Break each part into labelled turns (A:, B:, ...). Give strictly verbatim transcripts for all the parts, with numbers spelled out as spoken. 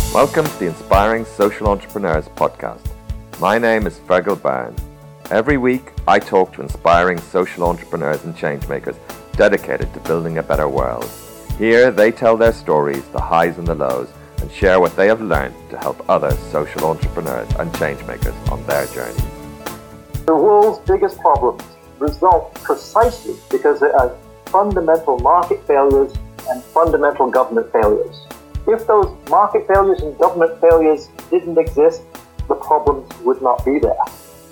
A: Welcome to the Inspiring Social Entrepreneurs podcast. My name is Fergal Byrne. Every week, I talk to inspiring social entrepreneurs and changemakers dedicated to building a better world. Here, they tell their stories, the highs and the lows, and share what they have learned to help other social entrepreneurs and changemakers on their journey.
B: The world's biggest problems result precisely because there are fundamental market failures and fundamental government failures. If those market failures and government failures didn't exist, the problems would not be there.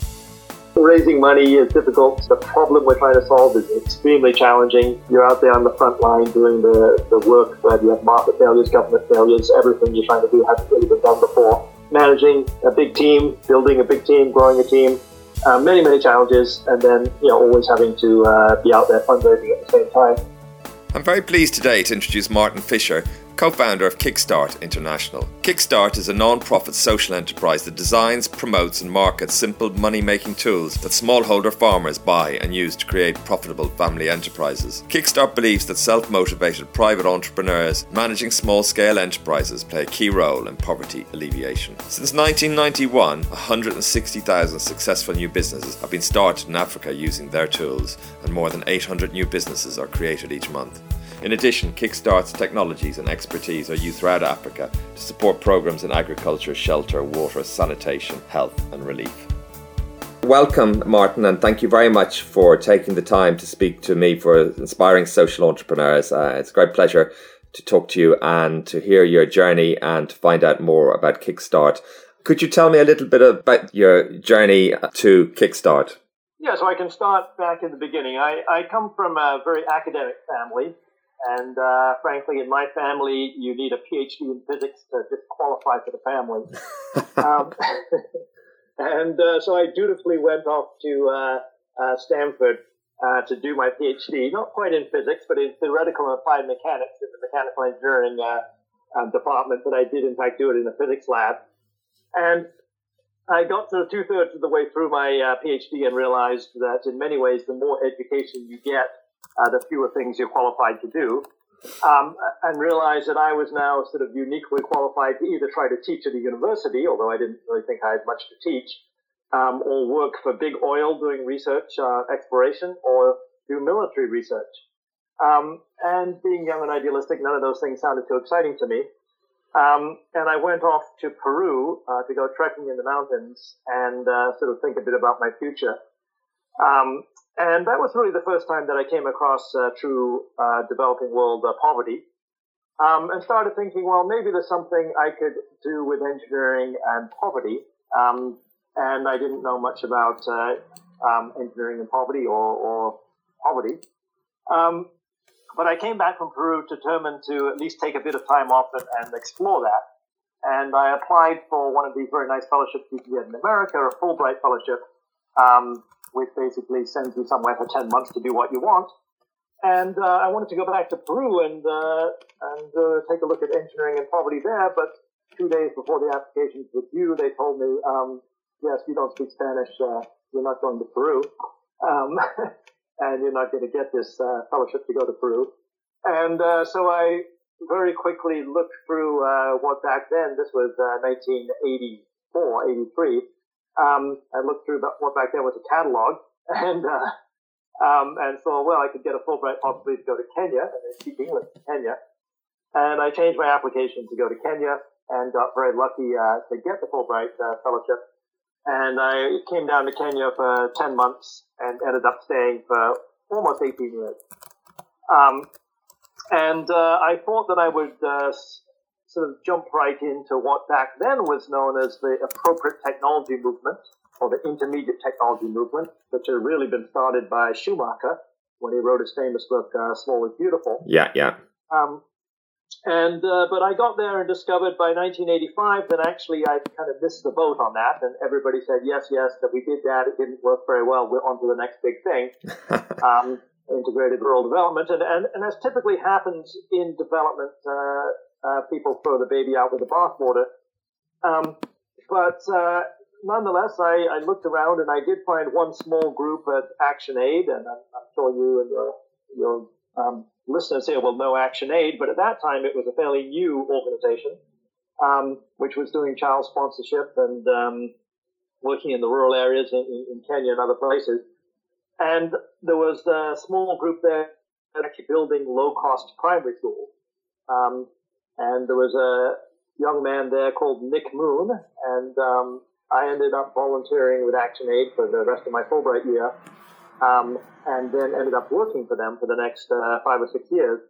B: Raising money is difficult. The problem we're trying to solve is extremely challenging. You're out there on the front line doing the, the work where you have market failures, government failures, everything you're trying to do hasn't really been done before. Managing a big team, building a big team, growing a team, uh, many, many challenges, and then you know always having to uh, be out there fundraising at the same time.
A: I'm very pleased today to introduce Martin Fisher, co-founder of Kickstart International. Kickstart is a non-profit social enterprise that designs, promotes and markets simple money-making tools that smallholder farmers buy and use to create profitable family enterprises. Kickstart believes that self-motivated private entrepreneurs managing small-scale enterprises play a key role in poverty alleviation. Since nineteen ninety-one, one hundred sixty thousand successful new businesses have been started in Africa using their tools, and more than eight hundred new businesses are created each month. In addition, Kickstart's technologies and expertise are used throughout Africa to support programs in agriculture, shelter, water, sanitation, health and relief. Welcome, Martin, and thank you very much for taking the time to speak to me for Inspiring Social Entrepreneurs. Uh, it's a great pleasure to talk to you and to hear your journey and to find out more about Kickstart. Could you tell me a little bit about your journey to Kickstart?
B: Yeah, so I can start back in the beginning. I, I come from a very academic family. And uh, frankly, in my family, you need a P H D in physics to disqualify for the family. um, and uh, so I dutifully went off to uh, uh, Stanford uh, to do my P H D, not quite in physics, but in theoretical and applied mechanics in the mechanical engineering uh, um, department. But I did, in fact, do it in a physics lab. And I got sort of two-thirds of the way through my uh, P H D and realized that in many ways, the more education you get, Uh, the fewer things you're qualified to do, um, and realized that I was now sort of uniquely qualified to either try to teach at a university, although I didn't really think I had much to teach, um, or work for big oil doing research, uh, exploration, or do military research. Um, and being young and idealistic, none of those things sounded too exciting to me. Um, and I went off to Peru uh, to go trekking in the mountains and uh, sort of think a bit about my future. Um, And that was really the first time that I came across uh, true uh, developing world uh, poverty, um, and started thinking, well, maybe there's something I could do with engineering and poverty. Um, and I didn't know much about uh, um, engineering and poverty or, or poverty. Um, but I came back from Peru determined to at least take a bit of time off and, and explore that. And I applied for one of these very nice fellowships you can get in America, a Fulbright fellowship, um, which basically sends you somewhere for ten months to do what you want. And uh, I wanted to go back to Peru and uh, and uh, take a look at engineering and poverty there. But two days before the application was due, they told me, um, yes, you don't speak Spanish, uh, you're not going to Peru. Um, and you're not going to get this uh, fellowship to go to Peru. And uh, so I very quickly looked through uh, what back then, this was uh, nineteen eighty-four, eighty-three, Um, I looked through what back then was a catalog, and uh, um, and thought, well, I could get a Fulbright possibly to go to Kenya, and they speak English in Kenya. And I changed my application to go to Kenya, and got very lucky uh, to get the Fulbright uh, fellowship. And I came down to Kenya for ten months, and ended up staying for almost eighteen years. Um, and uh, I thought that I would Uh, sort of jump right into what back then was known as the appropriate technology movement, or the intermediate technology movement, which had really been started by Schumacher when he wrote his famous book, uh, Small is Beautiful.
A: Yeah, yeah.
B: Um, and uh, but I got there and discovered by nineteen eighty-five that actually I kind of missed the boat on that, and everybody said, yes, yes, that we did that, it didn't work very well, we're on to the next big thing. um, integrated rural development, and, and, and as typically happens in development, uh, Uh, people throw the baby out with the bathwater. Um, but uh, nonetheless, I, I looked around and I did find one small group at ActionAid, and I'm, I'm sure you and your, your um, listeners here will know ActionAid, but at that time it was a fairly new organization. um, which was doing child sponsorship and um, working in the rural areas in, in Kenya and other places. And there was a small group there actually building low-cost primary schools. Um, and there was a young man there called Nick Moon, and um, I ended up volunteering with ActionAid for the rest of my Fulbright year, um, and then ended up working for them for the next uh, five or six years.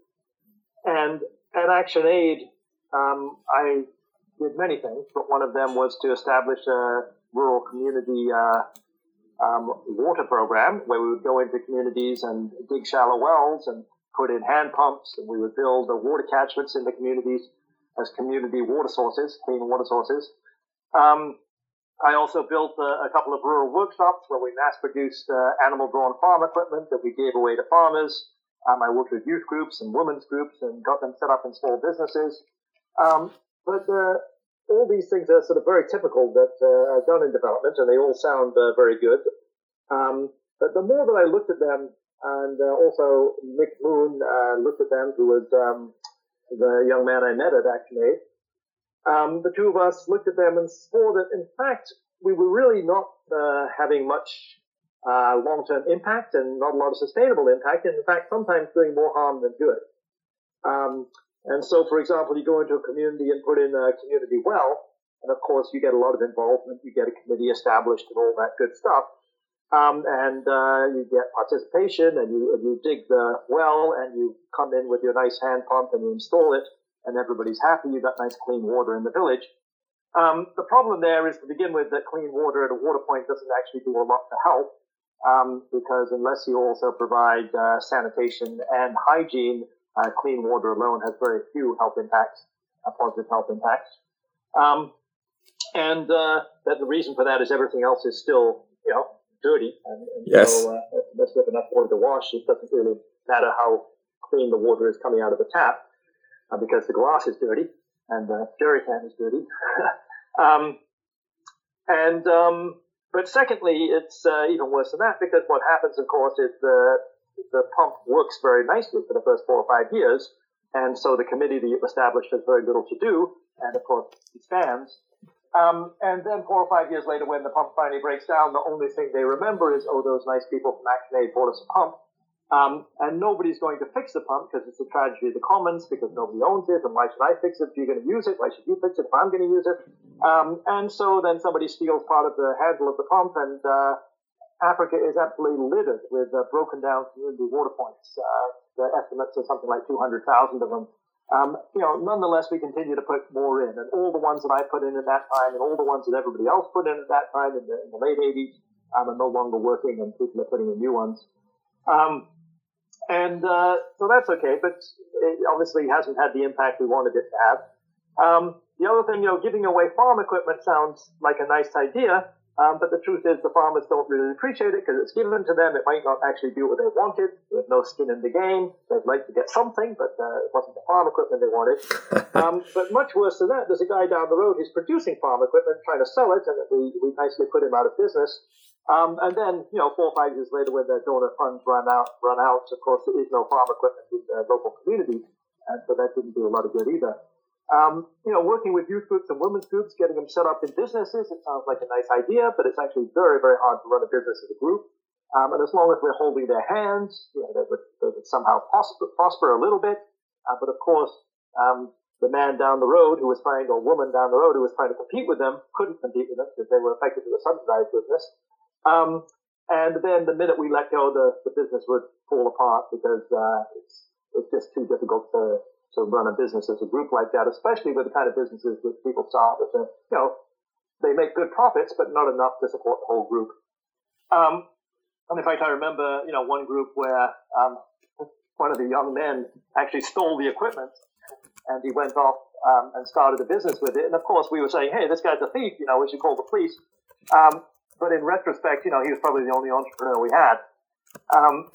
B: And at ActionAid, um, I did many things, but one of them was to establish a rural community uh, um, water program where we would go into communities and dig shallow wells and put in hand pumps, and we would build the water catchments in the communities as community water sources, clean water sources. Um, I also built a, a couple of rural workshops where we mass-produced uh, animal-drawn farm equipment that we gave away to farmers. Um, I worked with youth groups and women's groups and got them set up in small businesses. Um, but uh, all these things are sort of very typical that uh, are done in development, and they all sound uh, very good. Um, but the more that I looked at them, and uh, also Nick Moon uh, looked at them, who was um, the young man I met at ActionAid, um, the two of us looked at them and saw that, in fact, we were really not uh, having much uh, long-term impact and not a lot of sustainable impact, and in fact, sometimes doing more harm than good. Um, and so, for example, you go into a community and put in a community well, and of course, you get a lot of involvement, you get a committee established and all that good stuff. Um, and uh, you get participation, and you, and you dig the well, and you come in with your nice hand pump, and you install it, and everybody's happy. You've got nice clean water in the village. Um, the problem there is, to begin with, that clean water at a water point doesn't actually do a lot to help, um, because unless you also provide uh, sanitation and hygiene, uh, clean water alone has very few health impacts, uh, positive health impacts. Um, and uh, that the reason for that is everything else is still, you know, dirty, and, and
A: yes.
B: so uh, unless you have enough water to wash, it doesn't really matter how clean the water is coming out of the tap, uh, because the glass is dirty and the jerry can is dirty. um, and um, but secondly, it's uh, even worse than that, because what happens, of course, is the the pump works very nicely for the first four or five years, and so the committee that you've established has very little to do, and of course it stands. Um, and then four or five years later, when the pump finally breaks down, the only thing they remember is, oh, those nice people from ActionAid bought us a pump. Um, and nobody's going to fix the pump because it's a tragedy of the commons, because nobody owns it. And why should I fix it if you're going to use it? Why should you fix it if I'm going to use it? Um, and so then somebody steals part of the handle of the pump, and uh, Africa is absolutely littered with uh, broken down community water points. Uh, the estimates are something like two hundred thousand of them. Um, you know, nonetheless, we continue to put more in, and all the ones that I put in at that time, and all the ones that everybody else put in at that time in the, in the late eighties, um, are no longer working, and people are putting in new ones. Um, and uh, so that's okay, but it obviously hasn't had the impact we wanted it to have. Um, the other thing, you know, giving away farm equipment sounds like a nice idea, um, but the truth is the farmers don't really appreciate it because it's given to them. It might not actually do what they wanted. There's no skin in the game. They'd like to get something, but uh, it wasn't the farm equipment they wanted. um, but much worse than that, there's a guy down the road who's producing farm equipment, trying to sell it, and we, we nicely put him out of business. Um, and then, you know, four or five years later, when the donor funds run out, run out, of course, there is no farm equipment in the local community, and so that didn't do a lot of good either. Um, you know, working with youth groups and women's groups, getting them set up in businesses, it sounds like a nice idea, but it's actually very, very hard to run a business as a group. Um, and as long as we're holding their hands, you know, they would, they would somehow prosper, prosper a little bit. Uh, but of course, um, the man down the road who was trying, or woman down the road who was trying to compete with them, couldn't compete with them because they were effectively a subsidized business. Um, and then the minute we let go, the, the business would fall apart because uh, it's, it's just too difficult to to run a business as a group like that, especially with the kind of businesses that people start with. The, you know, they make good profits, but not enough to support the whole group. Um, and in fact, I remember, you know, one group where um, one of the young men actually stole the equipment, and he went off um, and started a business with it. And of course, we were saying, hey, this guy's a thief, you know, we should call the police. Um, but in retrospect, you know, he was probably the only entrepreneur we had. Um,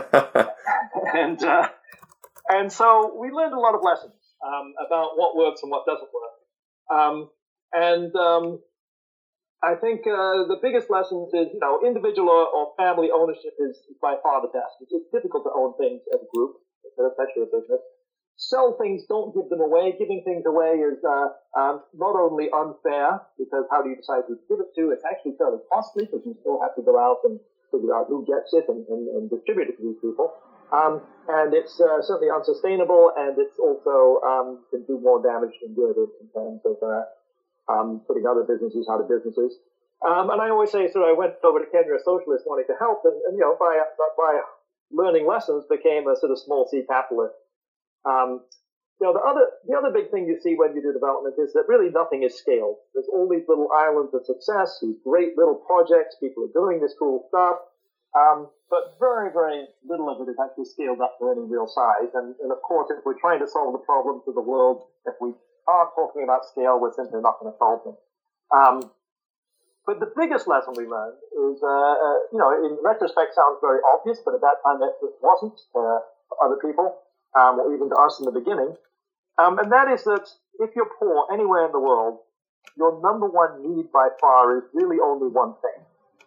B: and, uh, And so we learned a lot of lessons um, about what works and what doesn't work. Um, and um, I think uh, the biggest lessons is, you know, individual or, or family ownership is by far the best. It's, it's difficult to own things as a group, especially a business. sell things, don't give them away. Giving things away is uh, um, not only unfair, because how do you decide who to give it to? It's actually fairly costly, because you still have to go out and figure out who gets it and, and, and distribute it to these people. Um, and it's uh, certainly unsustainable, and it's also um, can do more damage than good in terms of uh, um, putting other businesses out of businesses. Um, and I always say, so I went over to Kenya, a socialist, wanting to help, and, and you know, by by learning lessons, became a sort of small C capitalist. Um, you know, the other, the other big thing you see when you do development is that really nothing is scaled. There's all these little islands of success, these great little projects, people are doing this cool stuff, um, but very, very little of it is actually scaled up to any real size. And, and of course, if we're trying to solve the problems of the world, if we aren't talking about scale, we're simply not going to solve them. Um, but the biggest lesson we learned is, uh, uh, you know, in retrospect sounds very obvious, but at that time it, it wasn't uh, for other people. Um, or even to us in the beginning, um, and that is that if you're poor anywhere in the world, your number one need by far is really only one thing,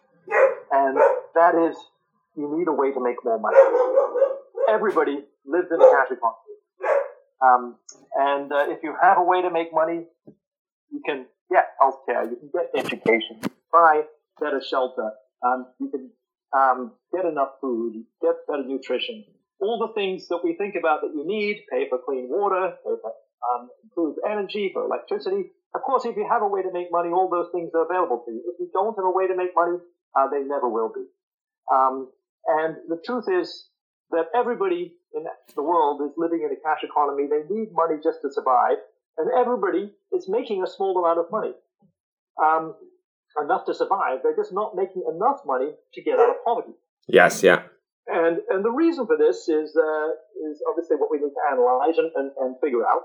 B: and that is you need a way to make more money. Everybody lives in a cash economy, um, and uh, if you have a way to make money, you can get healthcare, you can get education, you can buy better shelter, um, you can um, get enough food, get better nutrition. All the things that we think about that you need, pay for clean water, pay for um, improved energy, for electricity. Of course, if you have a way to make money, all those things are available to you. If you don't have a way to make money, uh, they never will be. Um, and the truth is that everybody in the world is living in a cash economy. They need money just to survive, and everybody is making a small amount of money, um, enough to survive. They're just not making enough money to get out of poverty.
A: Yes, yeah.
B: And and the reason for this is uh, is obviously what we need to analyze and, and, and figure out.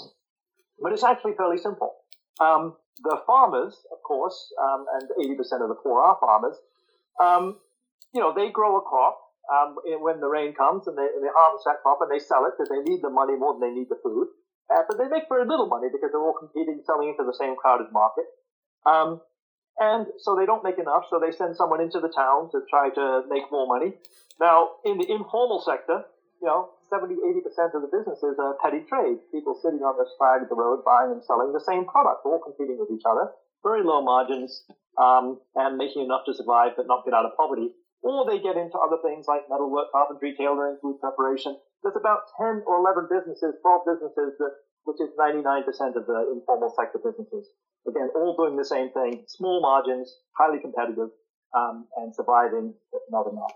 B: But it's actually fairly simple. Um, the farmers, of course, um, and eighty percent of the poor are farmers, um, you know, they grow a crop um, when the rain comes, and they, and they harvest that crop and they sell it because they need the money more than they need the food. Uh, but they make very little money because they're all competing, selling into the same crowded market. Um, and so they don't make enough, so they send someone into the town to try to make more money. Now, in the informal sector, you know, seventy, eighty percent of the businesses are petty trade. People sitting on the side of the road buying and selling the same product, all competing with each other, very low margins, um, and making enough to survive but not get out of poverty. Or they get into other things like metalwork, carpentry, tailoring, food preparation. There's about ten or eleven businesses, twelve businesses, that, which is ninety-nine percent of the informal sector businesses. Again, all doing the same thing, small margins, highly competitive, um, and surviving, but not enough.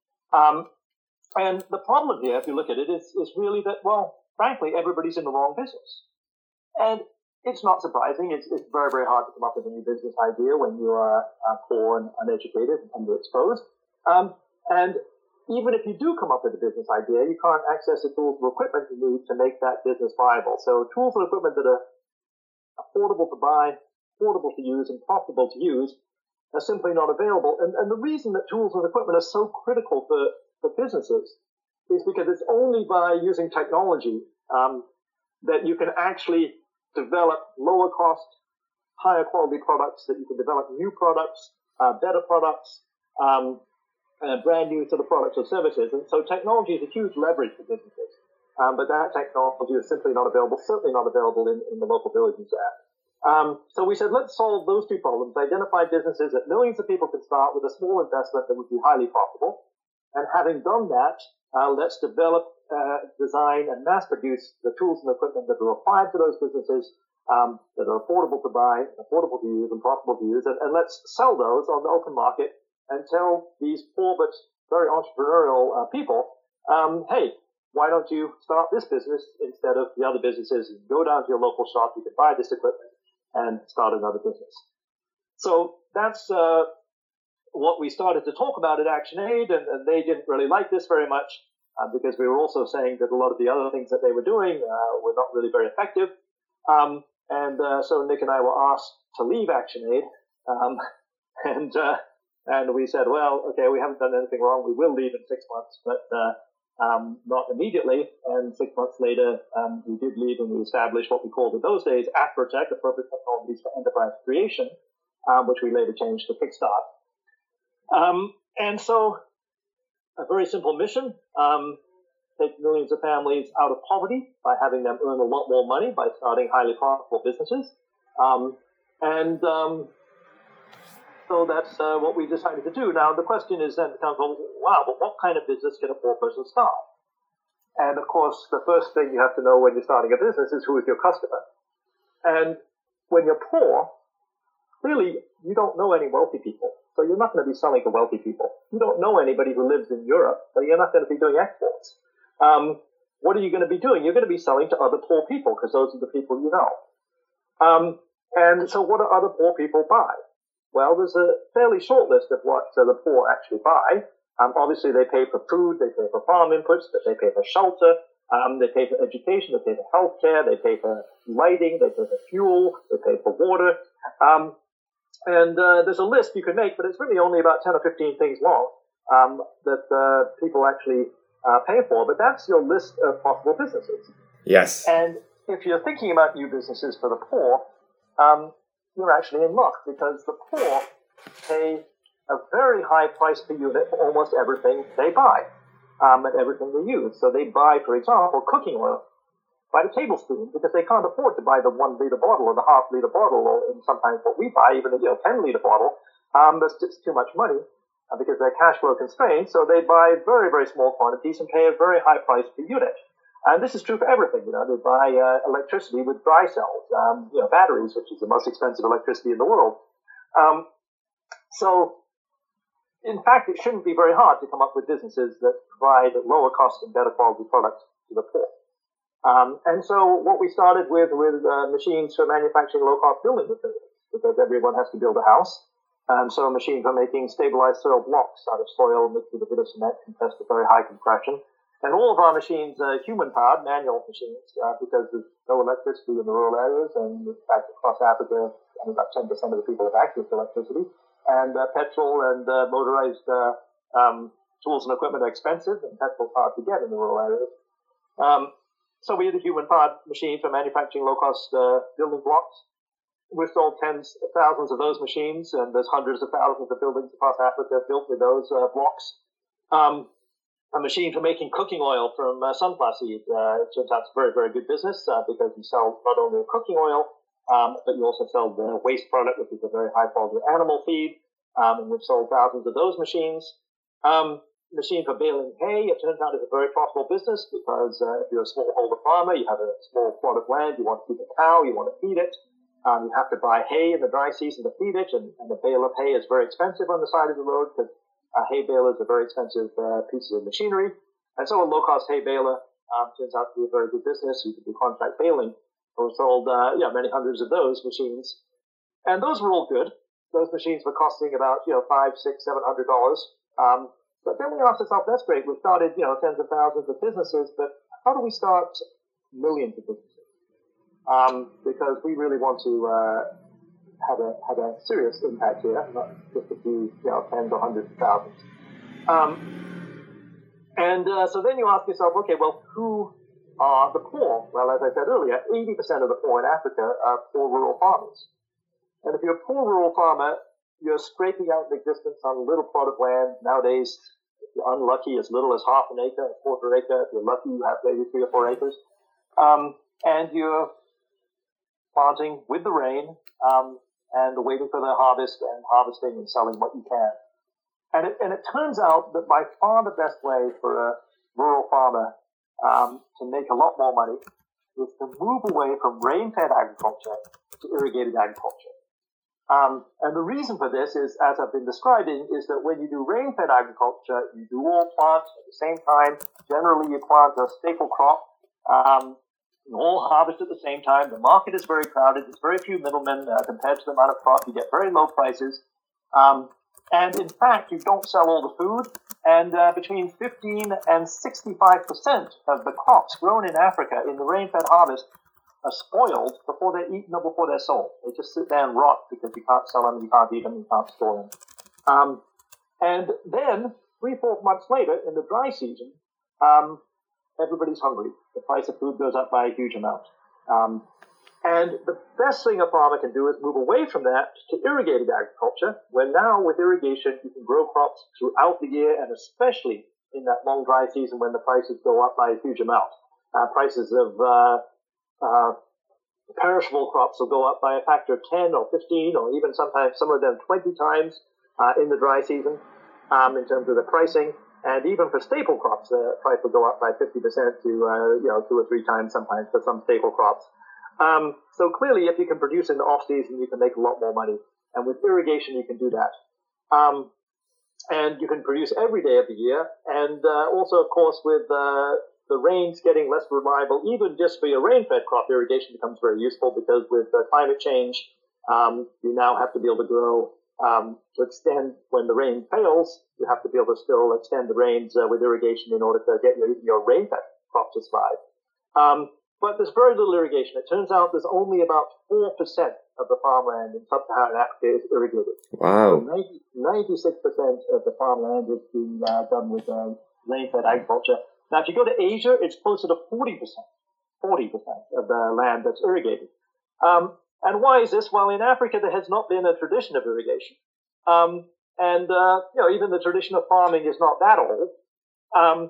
B: Um, and the problem here, if you look at it, is, is really that, well, frankly, everybody's in the wrong business. And it's not surprising. It's, it's very, very hard to come up with a new business idea when you are uh, poor and uneducated and underexposed. Um, and even if you do come up with a business idea, you can't access the tools or equipment you need to make that business viable. So tools and equipment that are affordable to buy, affordable to use, and profitable to use are simply not available. And, and the reason that tools and equipment are so critical for, for businesses is because it's only by using technology um, that you can actually develop lower cost, higher quality products, that you can develop new products, uh, better products, um, uh, brand new sort of products or services. And so technology is a huge leverage for businesses. Um, but that technology is simply not available, certainly not available in, in the local villages there. Um, so we said, let's solve those two problems, identify businesses that millions of people can start with a small investment that would be highly profitable. And having done that, uh, let's develop, uh, design, and mass produce the tools and equipment that are required for those businesses, um, that are affordable to buy, affordable to use, and profitable to use. And, and let's sell those on the open market and tell these poor but very entrepreneurial uh, people, um, hey, why don't you start this business instead of the other businesses? You can go down to your local shop, you can buy this equipment, and start another business. So that's uh, what we started to talk about at ActionAid, and, and they didn't really like this very much uh, because we were also saying that a lot of the other things that they were doing uh, were not really very effective. Um, and uh, so Nick and I were asked to leave ActionAid, um, and uh, and we said, well, okay, we haven't done anything wrong. We will leave in six months, but uh, Um, not immediately, and six months later, um, we did leave and we established what we called in those days APROTEC, Appropriate Technologies for Enterprise Creation, um, which we later changed to Kickstart. Um, and so, a very simple mission. Um, take millions of families out of poverty by having them earn a lot more money by starting highly profitable businesses. Um, and um, so that's uh, what we decided to do. Now, the question is then becomes, well, wow, but what kind of business can a poor person start? And of course, the first thing you have to know when you're starting a business is who is your customer. And when you're poor, clearly you don't know any wealthy people. So you're not going to be selling to wealthy people. You don't know anybody who lives in Europe, so you're not going to be doing exports. Um, what are you going to be doing? You're going to be selling to other poor people because those are the people you know. Um, and so what do other poor people buy? Well, there's a fairly short list of what uh, the poor actually buy. Um, obviously, they pay for food, they pay for farm inputs, they pay for shelter, um, they pay for education, they pay for healthcare, they pay for lighting, they pay for fuel, they pay for water. Um, and uh, there's a list you can make, but it's really only about ten or fifteen things long um, that uh, people actually uh, pay for. But that's your list of possible businesses.
A: Yes.
B: And if you're thinking about new businesses for the poor, um, you're actually in luck because the poor pay a very high price per unit for almost everything they buy um, and everything they use. So they buy, for example, cooking oil by the tablespoon because they can't afford to buy the one liter bottle or the half liter bottle or and sometimes what we buy, even a you know, ten liter bottle. Um, that's just too much money uh, because they're cash flow constrained. So they buy very, very small quantities and pay a very high price per unit. And this is true for everything. You know, they buy uh, electricity with dry cells, um, you know, batteries, which is the most expensive electricity in the world. Um, so, in fact, it shouldn't be very hard to come up with businesses that provide lower cost and better quality products to the poor. Um, and so, what we started with with uh, machines for manufacturing low-cost building materials, because everyone has to build a house. Um, so, a machine for making stabilized soil blocks out of soil mixed with a bit of cement compressed to very high compression. And all of our machines are human-powered, manual machines, uh, because there's no electricity in the rural areas, and in fact, across Africa, only about ten percent of the people have access to electricity. And uh, petrol and uh, motorized uh, um, tools and equipment are expensive, and petrol's hard to get in the rural areas. Um, so we had a human-powered machine for manufacturing low-cost uh, building blocks. We've sold tens of thousands of those machines, and there's hundreds of thousands of buildings across Africa built with those uh, blocks. Um, A machine for making cooking oil from uh, sunflower seed. Uh, it turns out it's a very, very good business uh, because you sell not only the cooking oil, um, but you also sell the waste product, which is a very high quality animal feed. Um, and we've sold thousands of those machines. Um, machine for baling hay. It turns out it's a very profitable business because uh, if you're a smallholder farmer, you have a small plot of land, you want to keep a cow, you want to feed it. Um, you have to buy hay in the dry season to feed it, and, and the bale of hay is very expensive on the side of the road because A hay baler is a very expensive uh, piece of machinery. And so a low-cost hay baler um, turns out to be a very good business. You can do contract baling. We sold uh, yeah, many hundreds of those machines. And those were all good. Those machines were costing about, you know, five, six, seven hundred dollars. Um, but then we asked ourselves, that's great. We've started, you know, tens of thousands of businesses, but how do we start millions of businesses? Um, because we really want to uh, have a have a serious impact here, not just a few, you know, tens or hundreds of thousands. Um, and uh, so then you ask yourself, okay, well, who are the poor? Well, as I said earlier, eighty percent of the poor in Africa are poor rural farmers. And if you're a poor rural farmer, you're scraping out an existence on a little plot of land. Nowadays, if you're unlucky, as little as half an acre, a quarter acre. If you're lucky, you have maybe three or four acres. Um, and you're planting with the rain, um, and waiting for the harvest and harvesting and selling what you can. And it, and it turns out that by far the best way for a rural farmer um, to make a lot more money is to move away from rain-fed agriculture to irrigated agriculture. Um, and the reason for this is, as I've been describing, is that when you do rain-fed agriculture, you do all plant at the same time. Generally, you plant a staple crop. Um, You all harvest at the same time. The market is very crowded. There's very few middlemen uh, compared to the amount of crop. You get very low prices. Um, and in fact, you don't sell all the food. And uh, between fifteen and sixty-five percent of the crops grown in Africa in the rain-fed harvest are spoiled before they're eaten or before they're sold. They just sit there and rot because you can't sell them, you can't eat them, you can't store them. Um, and then, three, four months later, in the dry season, um, everybody's hungry. The price of food goes up by a huge amount. Um, and the best thing a farmer can do is move away from that to irrigated agriculture, when now with irrigation you can grow crops throughout the year and especially in that long dry season when the prices go up by a huge amount. Uh, prices of uh, uh, perishable crops will go up by a factor of ten or fifteen or even sometimes some of them twenty times uh, in the dry season um, in terms of the pricing. And even for staple crops, the price will go up by fifty percent to, uh, you know, two or three times sometimes for some staple crops. Um, so clearly, if you can produce in the off-season, you can make a lot more money. And with irrigation, you can do that. Um, and you can produce every day of the year. And uh, also, of course, with uh, the rains getting less reliable, even just for your rain-fed crop, irrigation becomes very useful because with uh, climate change, um, you now have to be able to grow, um, to extend when the rain fails, you have to be able to still extend the rains uh, with irrigation in order to get your, your rain-fed crop to survive. Um, but there's very little irrigation. It turns out there's only about four percent of the farmland in sub-Saharan Africa is irrigated.
A: Wow.
B: So ninety-six percent of the farmland is being uh, done with uh, rain-fed agriculture. Now, if you go to Asia, it's closer to forty percent, forty percent of the land that's irrigated. Um, and why is this? Well, in Africa, there has not been a tradition of irrigation. Um, and, uh, you know, even the tradition of farming is not that old. Um,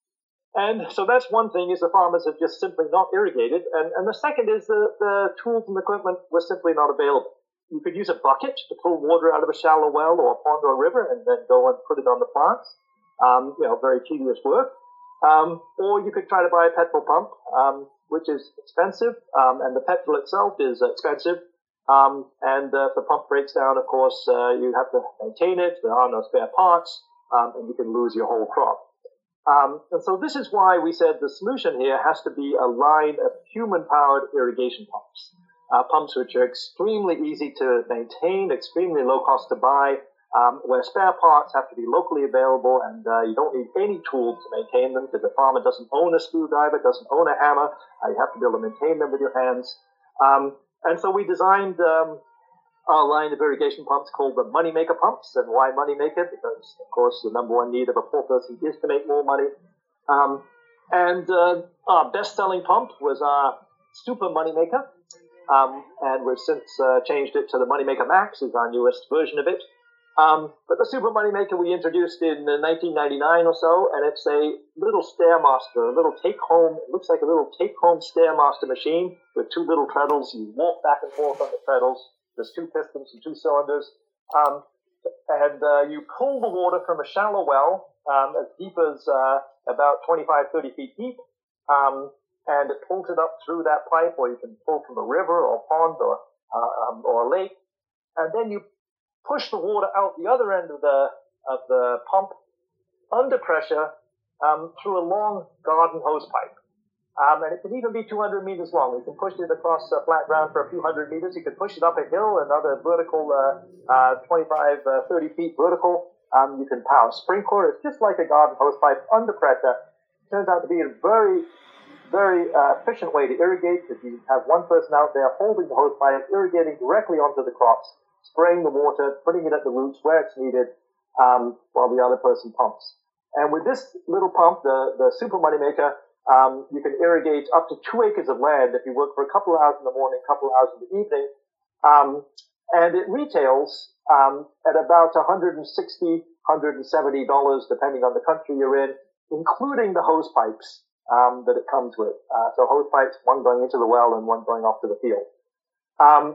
B: and so that's one thing, is the farmers have just simply not irrigated. And, and the second is the, the tools and equipment were simply not available. You could use a bucket to pull water out of a shallow well or a pond or a river and then go and put it on the plants. Um, you know, very tedious work. Um, or you could try to buy a petrol pump, um, which is expensive, um, and the petrol itself is expensive. Um, and uh, if the pump breaks down, of course, uh, you have to maintain it. There are no spare parts, um, and you can lose your whole crop. Um, and so this is why we said the solution here has to be a line of human-powered irrigation pumps, uh, pumps which are extremely easy to maintain, extremely low cost to buy, um, where spare parts have to be locally available, and uh, you don't need any tools to maintain them because the farmer doesn't own a screwdriver, doesn't own a hammer. Uh, you have to be able to maintain them with your hands. Um, and so we designed um, our line of irrigation pumps called the Moneymaker pumps. And why Moneymaker? Because, of course, the number one need of a poor person is to make more money. Um, and uh, our best-selling pump was our Super Moneymaker. Um, and we've since uh, changed it to the Moneymaker Max, is our newest version of it. Um, but the Super Moneymaker we introduced in uh, nineteen ninety-nine or so, and it's a little Stairmaster, a little take-home, it looks like a little take-home Stairmaster machine with two little treadles. You walk back and forth on the treadles. There's two pistons and two cylinders. Um, and uh, you pull the water from a shallow well, um, as deep as uh, about twenty-five, thirty feet deep, um, and it pulls it up through that pipe, or you can pull from a river or a pond or, uh, um, or a lake, and then you push the water out the other end of the of the pump under pressure um, through a long garden hose pipe. Um, and it can even be two hundred meters long. You can push it across uh, flat ground for a few hundred meters. You can push it up a hill, another vertical, uh, uh, twenty-five, uh, thirty feet vertical. Um, you can power a sprinkler. It's just like a garden hose pipe under pressure. It turns out to be a very, very uh, efficient way to irrigate, because you have one person out there holding the hose pipe, irrigating directly onto the crops, spraying the water, putting it at the roots where it's needed, um, while the other person pumps. And with this little pump, the, the Super Moneymaker, um, you can irrigate up to two acres of land if you work for a couple of hours in the morning, a couple of hours in the evening. Um, and it retails um, at about one hundred sixty dollars, one hundred seventy dollars, depending on the country you're in, including the hose pipes um, that it comes with. Uh, so hose pipes, one going into the well and one going off to the field. Um,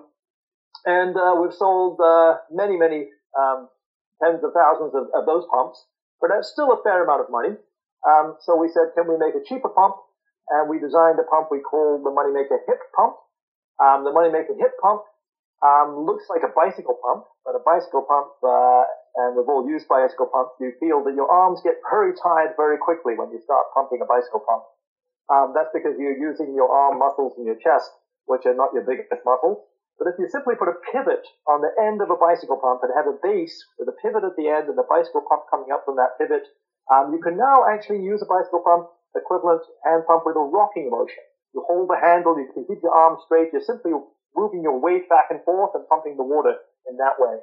B: And uh, we've sold uh, many, many um, tens of thousands of, of those pumps, but that's still a fair amount of money. Um, so we said, can we make a cheaper pump? And we designed a pump we called the Moneymaker Hip Pump. Um, the Moneymaker Hip Pump um, looks like a bicycle pump, but a bicycle pump, uh, and we've all used bicycle pumps, you feel that your arms get very tired very quickly when you start pumping a bicycle pump. Um, that's because you're using your arm muscles in your chest, which are not your biggest muscles. But if you simply put a pivot on the end of a bicycle pump and have a base with a pivot at the end and the bicycle pump coming up from that pivot, um, you can now actually use a bicycle pump equivalent hand pump with a rocking motion. You hold the handle, you can keep your arms straight, you're simply moving your weight back and forth and pumping the water in that way.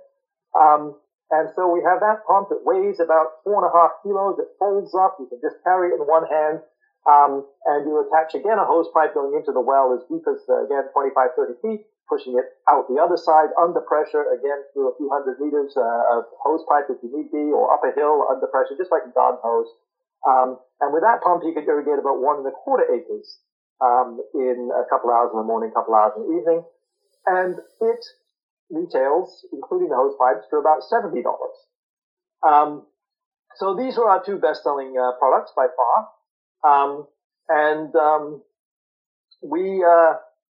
B: Um, and so we have that pump. It weighs about four and a half kilos. It folds up. You can just carry it in one hand. Um, and you attach again a hose pipe going into the well as deep as, uh, again, twenty-five, thirty feet. Pushing it out the other side under pressure, again, through a few hundred meters uh, of hose pipe if you need be, or up a hill under pressure, just like a garden hose. Um, and with that pump, you could irrigate about one and a quarter acres um, in a couple hours in the morning, a couple hours in the evening. And it retails, including the hose pipes, for about seventy dollars. Um, so these are our two best-selling uh, products by far. Um, and um, we uh,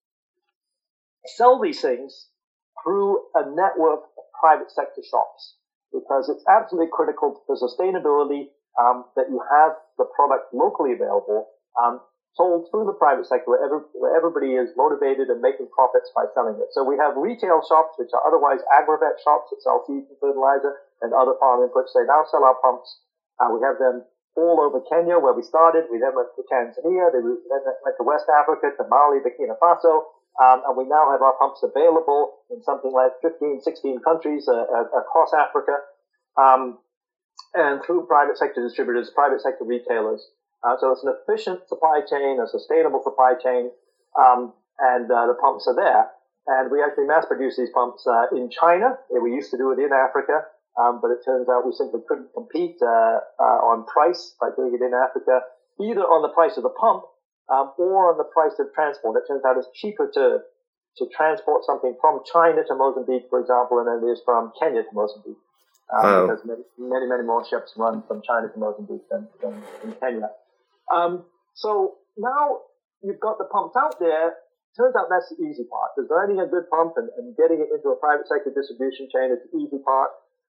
B: sell these things through a network of private sector shops because it's absolutely critical for sustainability um, that you have the product locally available, um, sold through the private sector where, every, where everybody is motivated and making profits by selling it. So we have retail shops, which are otherwise agrovet shops that sell seeds and fertilizer and other farm inputs. They now sell our pumps. Uh, we have them all over Kenya, where we started. We then went to Tanzania. They then went to West Africa, to Mali, Burkina Faso. Um, and we now have our pumps available in something like fifteen, sixteen countries uh, uh, across Africa. Um, and through private sector distributors, private sector retailers. Uh, so it's an efficient supply chain, a sustainable supply chain, um, and uh, the pumps are there. And we actually mass produce these pumps uh, in China. We used to do it in Africa, um, but it turns out we simply couldn't compete uh, uh, on price by doing it in Africa, either on the price of the pump um, or on the price of transport. It turns out it's cheaper to to transport something from China to Mozambique, for example, than it is from Kenya to Mozambique. Um, oh. Because many, many, many more ships run from China to Mozambique than, than in Kenya. Um, so now you've got the pumps out there. Turns out that's the easy part. Designing a good pump and, and getting it into a private sector distribution chain is the easy part.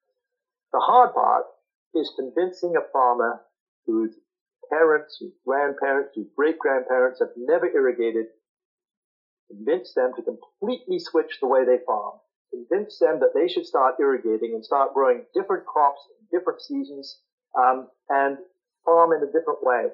B: The hard part is convincing a farmer whose parents, whose grandparents, whose great-grandparents have never irrigated, convince them to completely switch the way they farm. Convince them that they should start irrigating and start growing different crops in different seasons, um, and farm in a different way.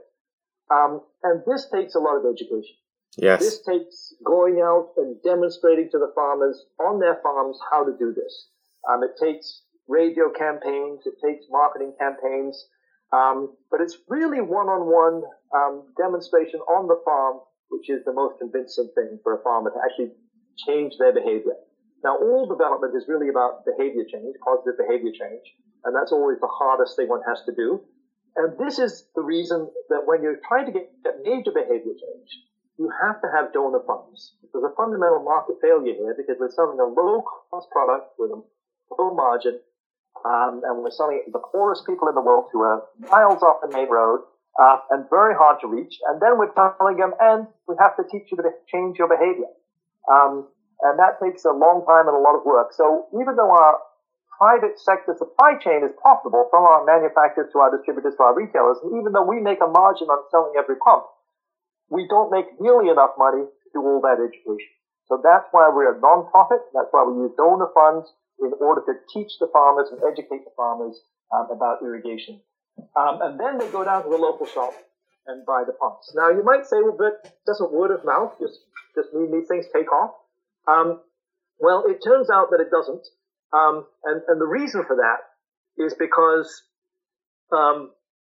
B: Um, and this takes a lot of education.
A: Yes.
B: This takes going out and demonstrating to the farmers on their farms how to do this. Um, it takes radio campaigns. It takes marketing campaigns. Um, but it's really one-on-one um, demonstration on the farm, which is the most convincing thing for a farmer to actually change their behavior. Now, all development is really about behavior change, positive behavior change, and that's always the hardest thing one has to do. And this is the reason that when you're trying to get major behavior change, you have to have donor funds. There's a fundamental market failure here because we're selling a low-cost product with a low margin, um, and we're selling it to the poorest people in the world who are miles off the main road uh, and very hard to reach. And then we're telling them, and we have to teach you to change your behavior. Um, and that takes a long time and a lot of work. So even though our private sector supply chain is profitable from our manufacturers to our distributors to our retailers, and even though we make a margin on selling every pump, we don't make nearly enough money to do all that education. So that's why we're a non-profit. That's why we use donor funds in order to teach the farmers and educate the farmers um, about irrigation. Um, and then they go down to the local shop and buy the pumps. Now, you might say, well, but doesn't word of mouth just, just mean these things take off? Um, well, it turns out that it doesn't. Um, and, and the reason for that is because um,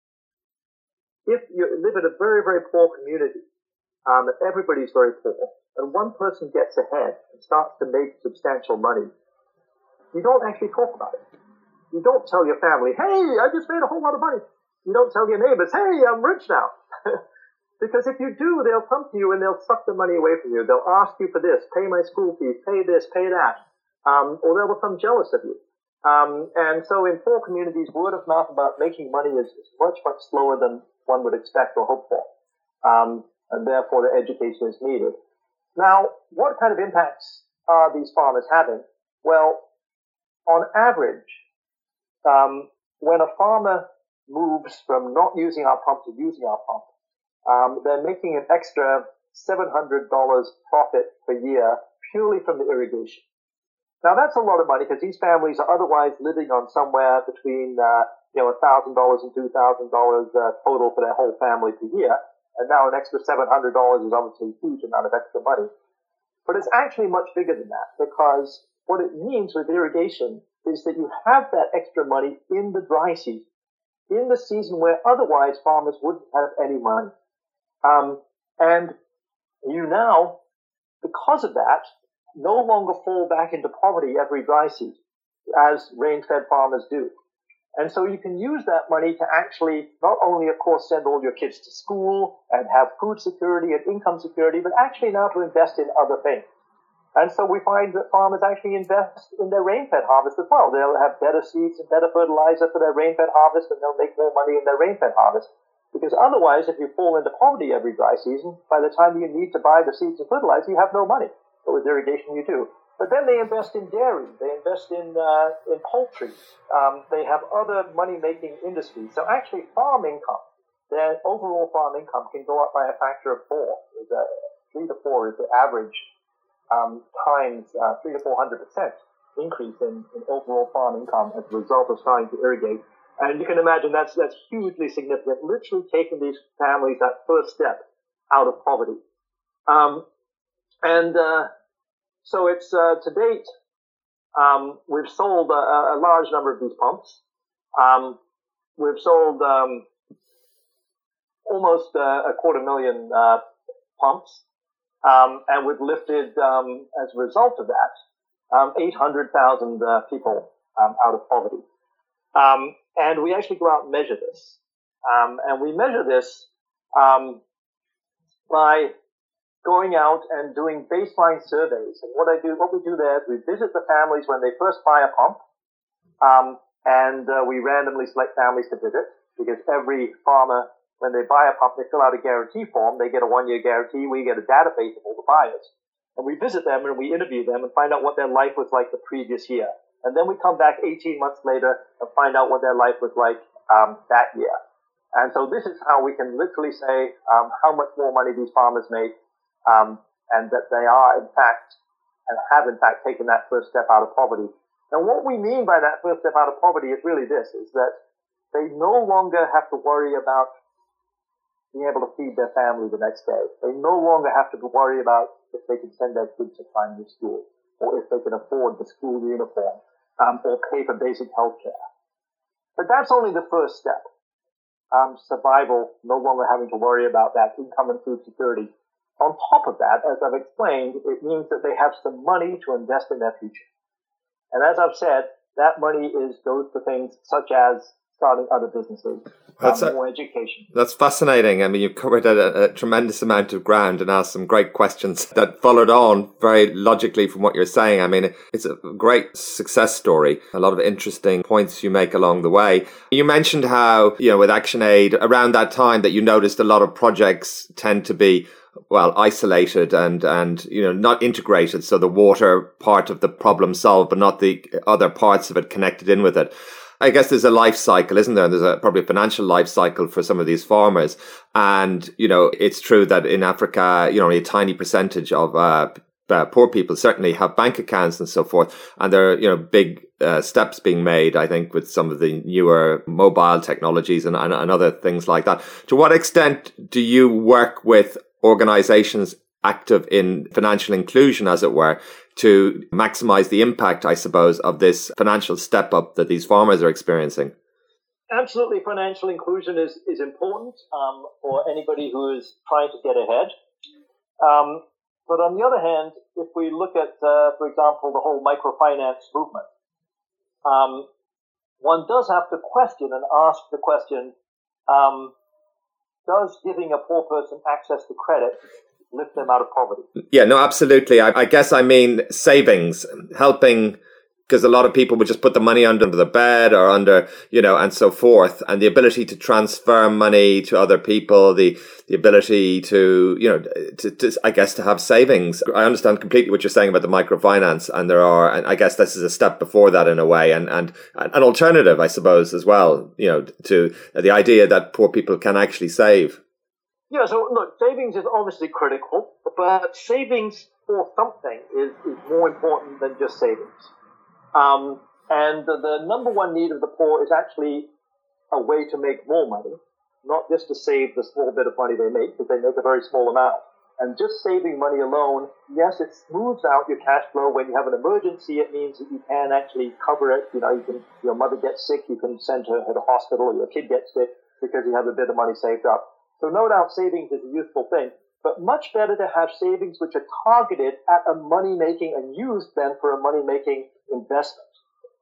B: if you live in a very, very poor community, um, and everybody's very poor, and one person gets ahead and starts to make substantial money, you don't actually talk about it. You don't tell your family, hey, I just made a whole lot of money. You don't tell your neighbors, hey, I'm rich now. Because if you do, they'll come to you and they'll suck the money away from you. They'll ask you for this, pay my school fees, pay this, pay that. Um, or they'll become jealous of you. Um, and so in poor communities, word of mouth about making money is, is much, much slower than one would expect or hope for. Um, and therefore the education is needed. Now, what kind of impacts are these farmers having? Well, on average, um, when a farmer moves from not using our pump to using our pump, um, they're making an extra seven hundred dollars profit per year purely from the irrigation. Now, that's a lot of money because these families are otherwise living on somewhere between, uh, you know, one thousand dollars and two thousand dollars uh, total for their whole family per year. And now an extra seven hundred dollars is obviously a huge amount of extra money. But it's actually much bigger than that because what it means with irrigation is that you have that extra money in the dry season, in the season where otherwise farmers wouldn't have any money. Um, and you now, because of that, no longer fall back into poverty every dry season, as rain-fed farmers do. And so you can use that money to actually not only, of course, send all your kids to school and have food security and income security, but actually now to invest in other things. And so we find that farmers actually invest in their rain-fed harvest as well. They'll have better seeds and better fertilizer for their rain-fed harvest, and they'll make more money in their rain-fed harvest. Because otherwise, if you fall into poverty every dry season, by the time you need to buy the seeds and fertilizer, you have no money. But with irrigation, you do. But then they invest in dairy. They invest in uh, in poultry. Um, they have other money-making industries. So actually, farm income, their overall farm income can go up by a factor of four. Uh, three to four is the average um, times uh, three to four hundred percent increase in, in overall farm income as a result of starting to irrigate. And you can imagine that's that's hugely significant, literally taking these families that first step out of poverty. Um, and uh, so it's uh, to date, um, we've sold a, a large number of these pumps. Um, we've sold um, almost uh, a quarter million uh, pumps, um, and we've lifted, um, as a result of that, um, eight hundred thousand uh, people um, out of poverty. Um, and we actually go out and measure this. Um, and we measure this um, by going out and doing baseline surveys. And what I do, what we do there is we visit the families when they first buy a pump, um, and uh, we randomly select families to visit, because every farmer, when they buy a pump, they fill out a guarantee form. They get a one-year guarantee. We get a database of all the buyers. And we visit them and we interview them and find out what their life was like the previous year. And then we come back eighteen months later and find out what their life was like um, that year. And so this is how we can literally say um, how much more money these farmers make, um, and that they are, in fact, and have, in fact, taken that first step out of poverty. And what we mean by that first step out of poverty is really this, is that they no longer have to worry about being able to feed their family the next day. They no longer have to worry about if they can send their kids to primary school, or if they can afford the school uniform, um, or pay for basic health care. But that's only the first step. Um, survival, no longer having to worry about that income and food security. On top of that, as I've explained, it means that they have some money to invest in their future. And as I've said, that money is goes to things such as starting other businesses,
A: That's
B: um,
A: a,
B: more education.
A: That's fascinating. I mean, you've covered a, a tremendous amount of ground and asked some great questions that followed on very logically from what you're saying. I mean, it's a great success story. A lot of interesting points you make along the way. You mentioned how, you know, with ActionAid, around that time that you noticed a lot of projects tend to be, well, isolated and, and, you know, not integrated. So the water part of the problem solved, but not the other parts of it connected in with it. I guess there's a life cycle, isn't there? There's a, probably a financial life cycle for some of these farmers. And, you know, it's true that in Africa, you know, only a tiny percentage of uh, uh, poor people certainly have bank accounts and so forth. And there are, you know, big uh, steps being made, I think, with some of the newer mobile technologies and, and, and other things like that. To what extent do you work with organizations active in financial inclusion, as it were, to maximize the impact, I suppose, of this financial step up that these farmers are experiencing?
B: Absolutely. Financial inclusion is, is important um, for anybody who is trying to get ahead. Um, but on the other hand, if we look at, uh, for example, the whole microfinance movement, um, one does have to question and ask the question, um, does giving a poor person access to credit lift them out of poverty?
A: Yeah, no, absolutely. I, I guess I mean savings, helping, because a lot of people would just put the money under the bed or under, you know, and so forth. And the ability to transfer money to other people, the the ability to, you know, to, to I guess to have savings. I understand completely what you're saying about the microfinance, and there are, and I guess this is a step before that in a way, and and an alternative, I suppose, as well, you know, to the idea that poor people can actually save.
B: Yeah, so look, savings is obviously critical, but savings for something is, is more important than just savings. Um, and the, the number one need of the poor is actually a way to make more money, not just to save the small bit of money they make, because they make a very small amount. And just saving money alone, yes, it smooths out your cash flow. When you have an emergency, it means that you can actually cover it. You know, you can, your mother gets sick, you can send her to the hospital, or your kid gets sick because you have a bit of money saved up. So no doubt savings is a useful thing, but much better to have savings which are targeted at a money-making and used then for a money-making investment.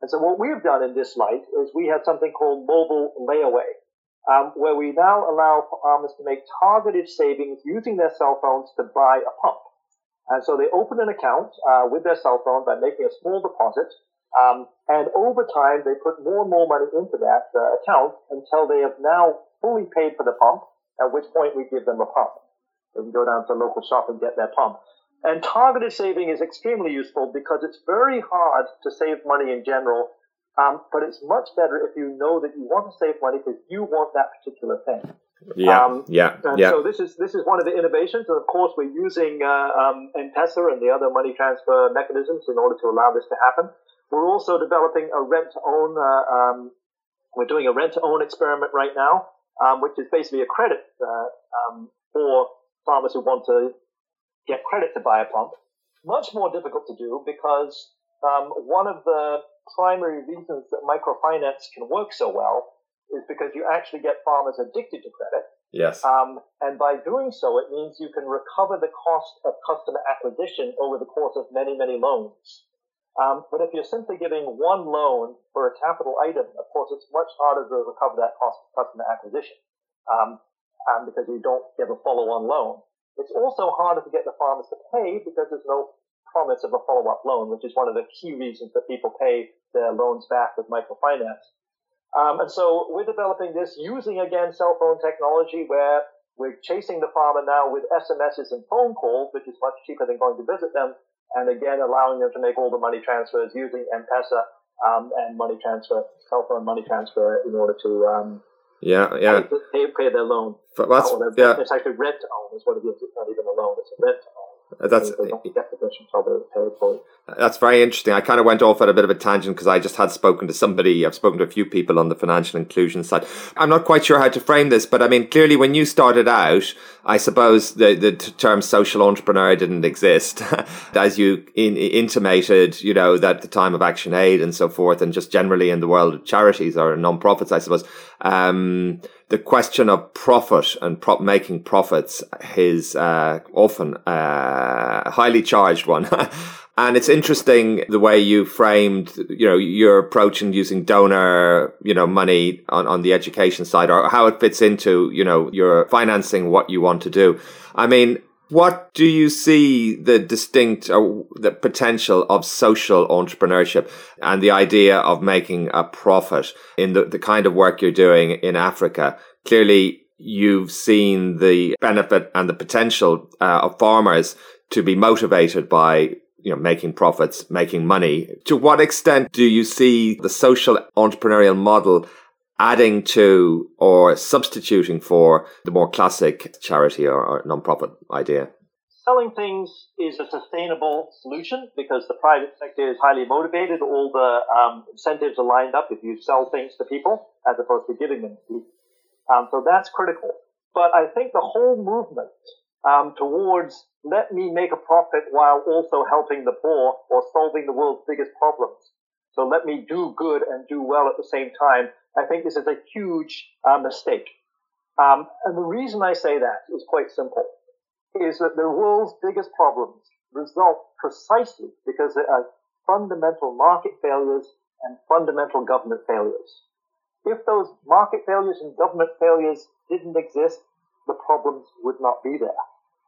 B: And so what we've done in this light is we have something called mobile layaway, um, where we now allow farmers to make targeted savings using their cell phones to buy a pump. And so they open an account uh, with their cell phone by making a small deposit, um, and over time they put more and more money into that uh, account until they have now fully paid for the pump, at which point we give them a pump. They can go down to a local shop and get their pump. And targeted saving is extremely useful because it's very hard to save money in general, um, but it's much better if you know that you want to save money because you want that particular thing.
A: Yeah,
B: um,
A: yeah,
B: and
A: yeah.
B: So this is this is one of the innovations, and of course we're using uh, um, M-Pesa and the other money transfer mechanisms in order to allow this to happen. We're also developing a rent-to-own. Uh, um, we're doing a rent-to-own experiment right now, um, which is basically a credit uh, um, for farmers who want to get credit to buy a pump. Much more difficult to do because um, one of the primary reasons that microfinance can work so well is because you actually get farmers addicted to credit.
A: Yes.
B: Um, and by doing so, it means you can recover the cost of customer acquisition over the course of many, many loans. Um, but if you're simply giving one loan for a capital item, of course, it's much harder to recover that cost of customer acquisition um, um, because you don't give a follow-on loan. It's also harder to get the farmers to pay because there's no promise of a follow-up loan, which is one of the key reasons that people pay their loans back with microfinance. Um, and so we're developing this using, again, cell phone technology where we're chasing the farmer now with S M Ses and phone calls, which is much cheaper than going to visit them, and again, allowing them to make all the money transfers using M-Pesa um, and money transfer, cell phone money transfer in order to um,
A: yeah, yeah.
B: Pay, pay their loan.
A: But that's,
B: oh,
A: yeah.
B: It's actually rent to own is what it is. It's not even a loan. It's a rent to own.
A: That's,
B: they don't get the position until they're paid for it.
A: That's very interesting. I kind of went off at a bit of a tangent because I just had spoken to somebody, I've spoken to a few people on the financial inclusion side. I'm not quite sure how to frame this, but I mean, clearly when you started out, I suppose the, the term social entrepreneur didn't exist. As you in, intimated, you know, that the time of Action Aid and so forth, and just generally in the world of charities or non-profits, I suppose, um, the question of profit and prop making profits is uh, often uh, a highly charged one. And it's interesting the way you framed, you know, your approach in using donor, you know, money on, on the education side, or how it fits into, you know, your financing what you want to do. I mean, what do you see the distinct or the potential of social entrepreneurship and the idea of making a profit in the, the kind of work you're doing in Africa? Clearly, you've seen the benefit and the potential uh, of farmers to be motivated by, you know, making profits, making money. To what extent do you see the social entrepreneurial model adding to or substituting for the more classic charity or, or non-profit idea?
B: Selling things is a sustainable solution because the private sector is highly motivated. All the um, incentives are lined up if you sell things to people as opposed to giving them to people. Um, so that's critical. But I think the whole movement um, towards let me make a profit while also helping the poor or solving the world's biggest problems. So let me do good and do well at the same time. I think this is a huge uh, mistake. Um, and the reason I say that is quite simple, is that the world's biggest problems result precisely because there are fundamental market failures and fundamental government failures. If those market failures and government failures didn't exist, the problems would not be there.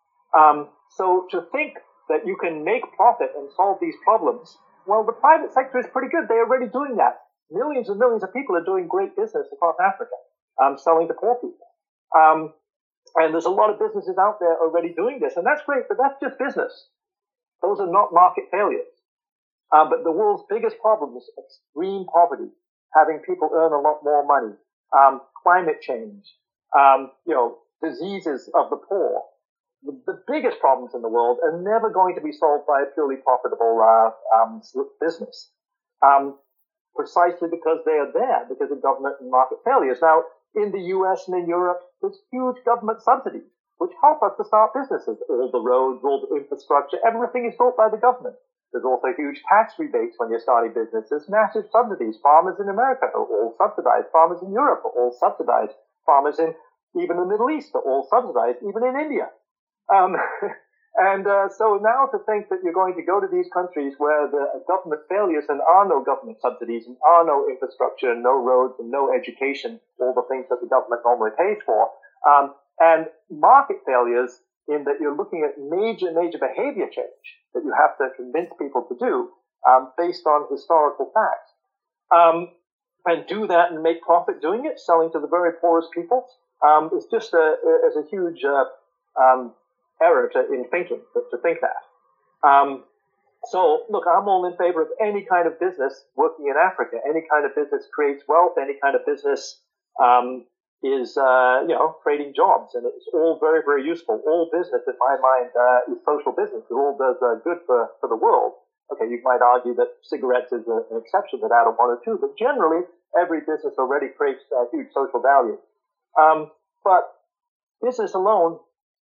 B: Um, so to think that you can make profit and solve these problems, well, the private sector is pretty good. They're already doing that. Millions and millions of people are doing great business across Africa, um, selling to poor people. Um, and there's a lot of businesses out there already doing this, and that's great, but that's just business. Those are not market failures. Uh, but the world's biggest problem is extreme poverty, having people earn a lot more money, um, climate change, um, you know, diseases of the poor. The, the biggest problems in the world are never going to be solved by a purely profitable uh, um, business, um, precisely because they are there, because of government and market failures. Now, in the U S and in Europe, there's huge government subsidies, which help us to start businesses. All the roads, all the infrastructure, everything is built by the government. There's also huge tax rebates when you're starting businesses, massive subsidies. Farmers in America are all subsidized. Farmers in Europe are all subsidized. Farmers in even the Middle East are all subsidized, even in India. Um, And uh, so now to think that you're going to go to these countries where the government failures and are no government subsidies and are no infrastructure and no roads and no education, all the things that the government normally pays for, um, and market failures in that you're looking at major, major behavior change that you have to convince people to do um, based on historical facts. Um, and do that and make profit doing it, selling to the very poorest people, um, is just a, is a huge uh, um, error to, in thinking, to, to think that. Um, so, look, I'm all in favor of any kind of business working in Africa. Any kind of business creates wealth. Any kind of business um, is, uh, you know, creating jobs. And it's all very, very useful. All business, in my mind, uh, is social business. It all does uh, good for, for the world. Okay, you might argue that cigarettes is a, an exception to that, or one or two, but generally, every business already creates uh, huge social value. Um, but business alone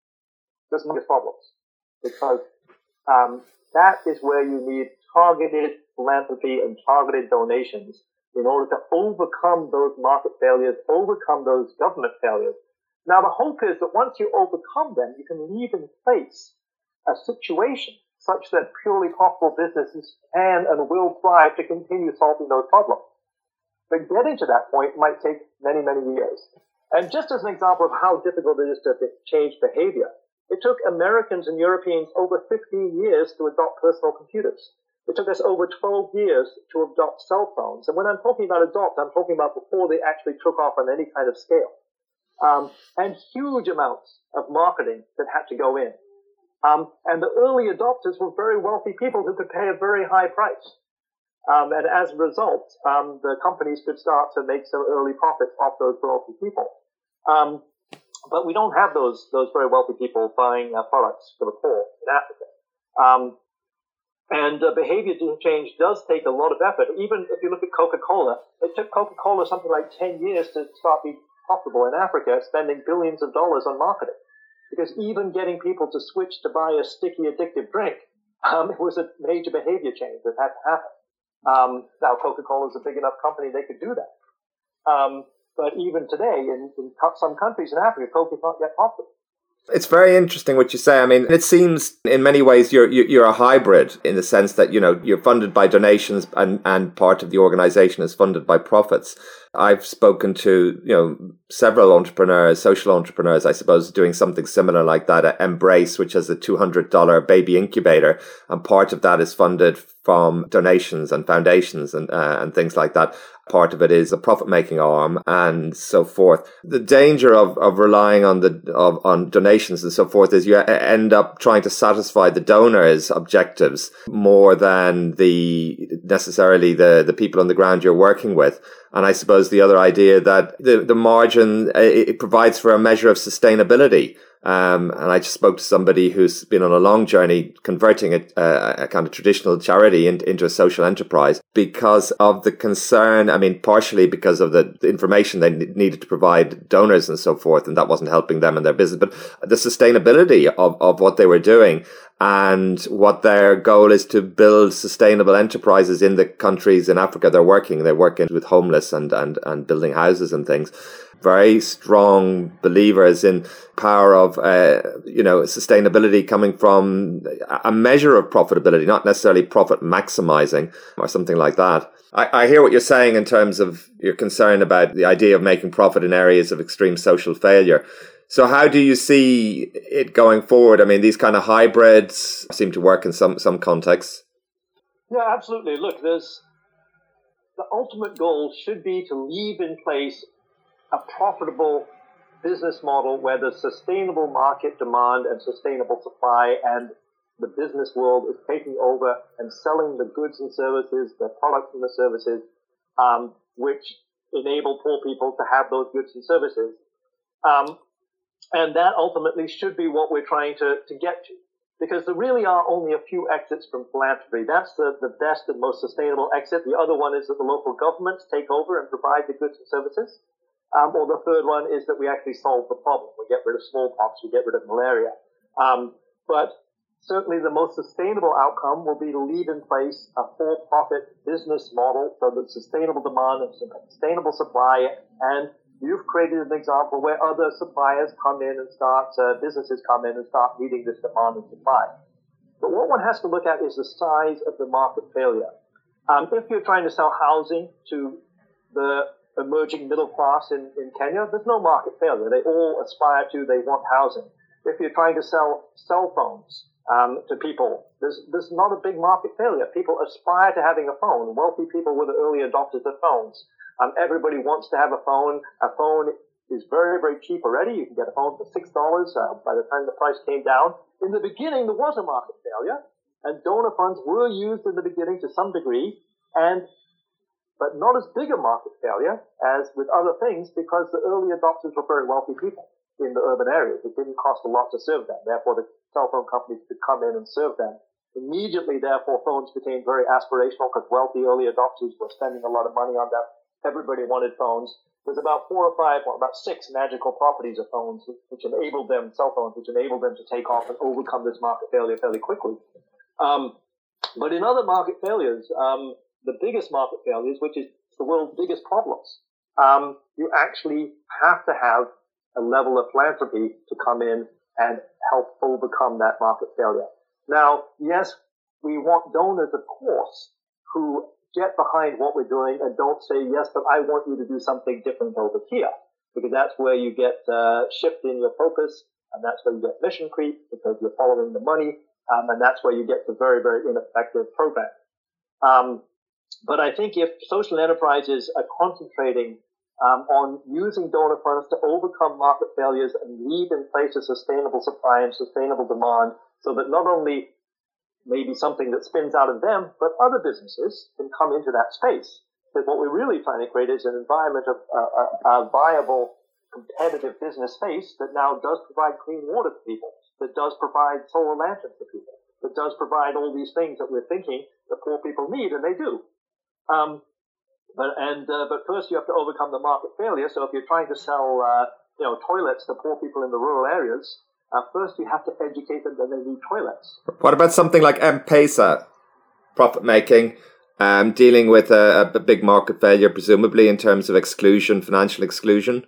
B: doesn't make problems, because um, that is where you need targeted philanthropy and targeted donations in order to overcome those market failures, overcome those government failures. Now, the hope is that once you overcome them, you can leave in place a situation such that purely profitable businesses can and will thrive to continue solving those problems. But getting to that point might take many, many years. And just as an example of how difficult it is to change behavior, it took Americans and Europeans over fifteen years to adopt personal computers. It took us over twelve years to adopt cell phones. And when I'm talking about adopt, I'm talking about before they actually took off on any kind of scale. Um, and huge amounts of marketing that had to go in. Um, and the early adopters were very wealthy people who could pay a very high price. Um, and as a result, um, the companies could start to make some early profits off those wealthy people. Um, but we don't have those those very wealthy people buying uh, products for the poor in Africa. Um, and uh, behavior change does take a lot of effort. Even if you look at Coca-Cola, it took Coca-Cola something like ten years to start being profitable in Africa, spending billions of dollars on marketing. Because even getting people to switch to buy a sticky, addictive drink, um, it was a major behavior change that had to happen. Um, now, Coca-Cola is a big enough company, they could do that. Um, but even today, in, in some countries in Africa, Coke is not yet profitable.
A: It's very interesting what you say. I mean, it seems in many ways you're you're a hybrid in the sense that, you know, you're funded by donations and, and part of the organization is funded by profits. I've spoken to, you know, several entrepreneurs, social entrepreneurs, I suppose, doing something similar like that at Embrace, which has a two hundred dollars baby incubator. And part of that is funded from donations and foundations and uh, and things like that. Part of it is a profit-making arm and so forth. The danger of, of relying on the of, on donations and so forth is you end up trying to satisfy the donors' objectives more than the necessarily the, the people on the ground you're working with. And I suppose the other idea that the, the margin, it provides for a measure of sustainability. Um, and I just spoke to somebody who's been on a long journey converting a, a, a kind of traditional charity in, into a social enterprise because of the concern. I mean, partially because of the, the information they needed to provide donors and so forth, and that wasn't helping them in their business, but the sustainability of, of what they were doing. And what their goal is to build sustainable enterprises in the countries in Africa they're working. They're working with homeless and, and, and building houses and things. Very strong believers in power of, uh, you know, sustainability coming from a measure of profitability, not necessarily profit maximizing or something like that. I, I hear what you're saying in terms of your concern about the idea of making profit in areas of extreme social failure. So how do you see it going forward? I mean, these kind of hybrids seem to work in some, some contexts.
B: Yeah, absolutely. Look, there's the ultimate goal should be to leave in place a profitable business model where there's sustainable market demand and sustainable supply, and the business world is taking over and selling the goods and services, the products and the services, um, which enable poor people to have those goods and services. Um, and that ultimately should be what we're trying to, to get to. Because there really are only a few exits from philanthropy. That's the, the best and most sustainable exit. The other one is that the local governments take over and provide the goods and services. Um, or the third one is that we actually solve the problem. We get rid of smallpox, we get rid of malaria. Um, but certainly the most sustainable outcome will be to leave in place a for-profit business model so that sustainable demand and sustainable supply and you've created an example where other suppliers come in and start, uh, businesses come in and start meeting this demand and supply. But what one has to look at is the size of the market failure. Um, if you're trying to sell housing to the emerging middle class in, in Kenya, there's no market failure. They all aspire to, they want housing. If you're trying to sell cell phones um, to people, there's, there's not a big market failure. People aspire to having a phone. Wealthy people were the early adopters of phones. Um, everybody wants to have a phone. A phone is very, very cheap already. You can get a phone for six dollars uh, by the time the price came down. In the beginning, there was a market failure, and donor funds were used in the beginning to some degree, and but not as big a market failure as with other things, because the early adopters were very wealthy people in the urban areas. It didn't cost a lot to serve them. Therefore, the cell phone companies could come in and serve them. Immediately, therefore, phones became very aspirational because wealthy early adopters were spending a lot of money on them. Everybody wanted phones. There's about four or five, well, about six magical properties of phones which enabled them, cell phones, which enabled them to take off and overcome this market failure fairly quickly. Um, but in other market failures, um, the biggest market failures, which is the world's biggest problems, um, you actually have to have a level of philanthropy to come in and help overcome that market failure. Now, yes, we want donors, of course, who get behind what we're doing and don't say, yes, but I want you to do something different over here, because that's where you get uh, shift in your focus, and that's where you get mission creep, because you're following the money, um, and that's where you get to very, very ineffective programs. Um, but I think if social enterprises are concentrating um, on using donor funds to overcome market failures and leave in place a sustainable supply and sustainable demand, so that not only maybe something that spins out of them, but other businesses can come into that space. Because what we're really trying to create is an environment of uh, a, a viable, competitive business space that now does provide clean water to people, that does provide solar lanterns to people, that does provide all these things that we're thinking the poor people need, and they do. Um, but and uh, but first you have to overcome the market failure. So if you're trying to sell, uh, you know, toilets to poor people in the rural areas, Uh, first, you have to educate them that they need toilets.
A: What about something like M-Pesa, profit making, um, dealing with a, a big market failure, presumably in terms of exclusion, financial exclusion?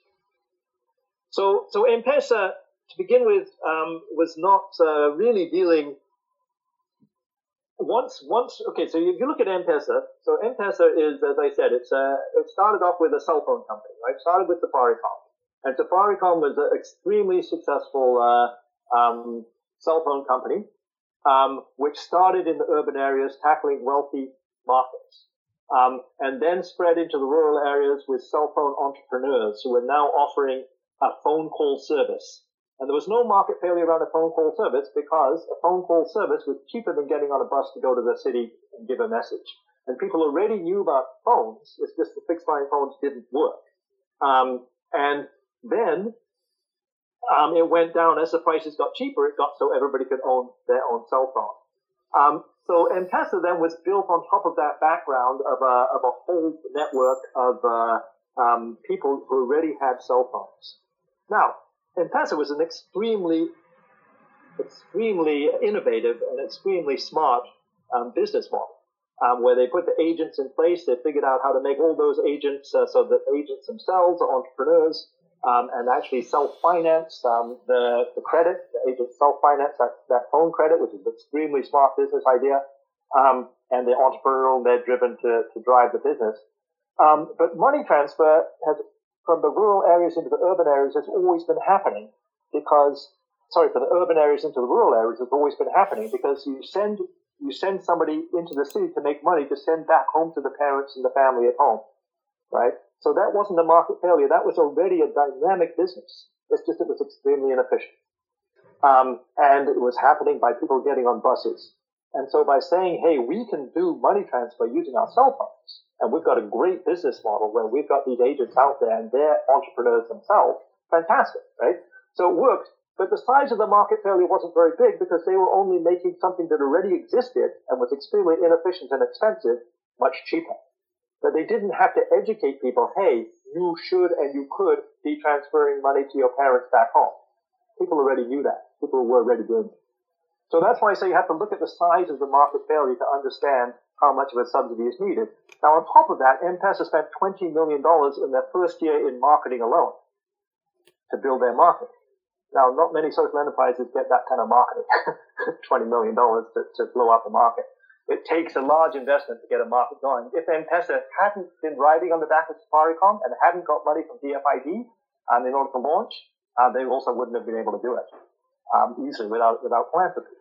B: So, so M-Pesa, to begin with, um, was not uh, really dealing. Once, once, okay. So if you look at M-Pesa, so M-Pesa is, as I said, it's uh, it started off with a cell phone company, right? Started with Safaricom. And Safaricom was an extremely successful uh, um, cell phone company, um, which started in the urban areas, tackling wealthy markets, um, and then spread into the rural areas with cell phone entrepreneurs who are now offering a phone call service. And there was no market failure around a phone call service because a phone call service was cheaper than getting on a bus to go to the city and give a message. And people already knew about phones. It's just the fixed line phones didn't work. Um, and Then um, it went down as the prices got cheaper. It got so everybody could own their own cell phone. Um, so M-Pesa then was built on top of that background of a, of a whole network of uh, um, people who already had cell phones. Now, M-Pesa was an extremely, extremely innovative and extremely smart um, business model. Um, where they put the agents in place, they figured out how to make all those agents uh, so that agents themselves are entrepreneurs. Um, and actually self-finance um, the, the credit. The agents self-finance that, that phone credit, which is an extremely smart business idea. Um, and the entrepreneurial, they're driven to, to drive the business. Um, but money transfer has, from the rural areas into the urban areas, has always been happening because, sorry, for the urban areas into the rural areas, has always been happening because you send, you send somebody into the city to make money to send back home to the parents and the family at home, right? So that wasn't a market failure. That was already a dynamic business. It's just it was extremely inefficient. Um, and it was happening by people getting on buses. And so by saying, hey, we can do money transfer using our cell phones, and we've got a great business model where we've got these agents out there and they're entrepreneurs themselves, fantastic, right? So it worked. But the size of the market failure wasn't very big because they were only making something that already existed and was extremely inefficient and expensive much cheaper. But they didn't have to educate people, hey, you should and you could be transferring money to your parents back home. People already knew that. People were already doing it. So that's why I say you have to look at the size of the market failure to understand how much of a subsidy is needed. Now, on top of that, M-Pesa spent twenty million dollars in their first year in marketing alone to build their market. Now, not many social enterprises get that kind of marketing, twenty million dollars to, to blow up the market. It takes a large investment to get a market going. If M-Pesa hadn't been riding on the back of Safaricom and hadn't got money from D F I D um, in order to launch, uh, they also wouldn't have been able to do it um, easily without without philanthropy.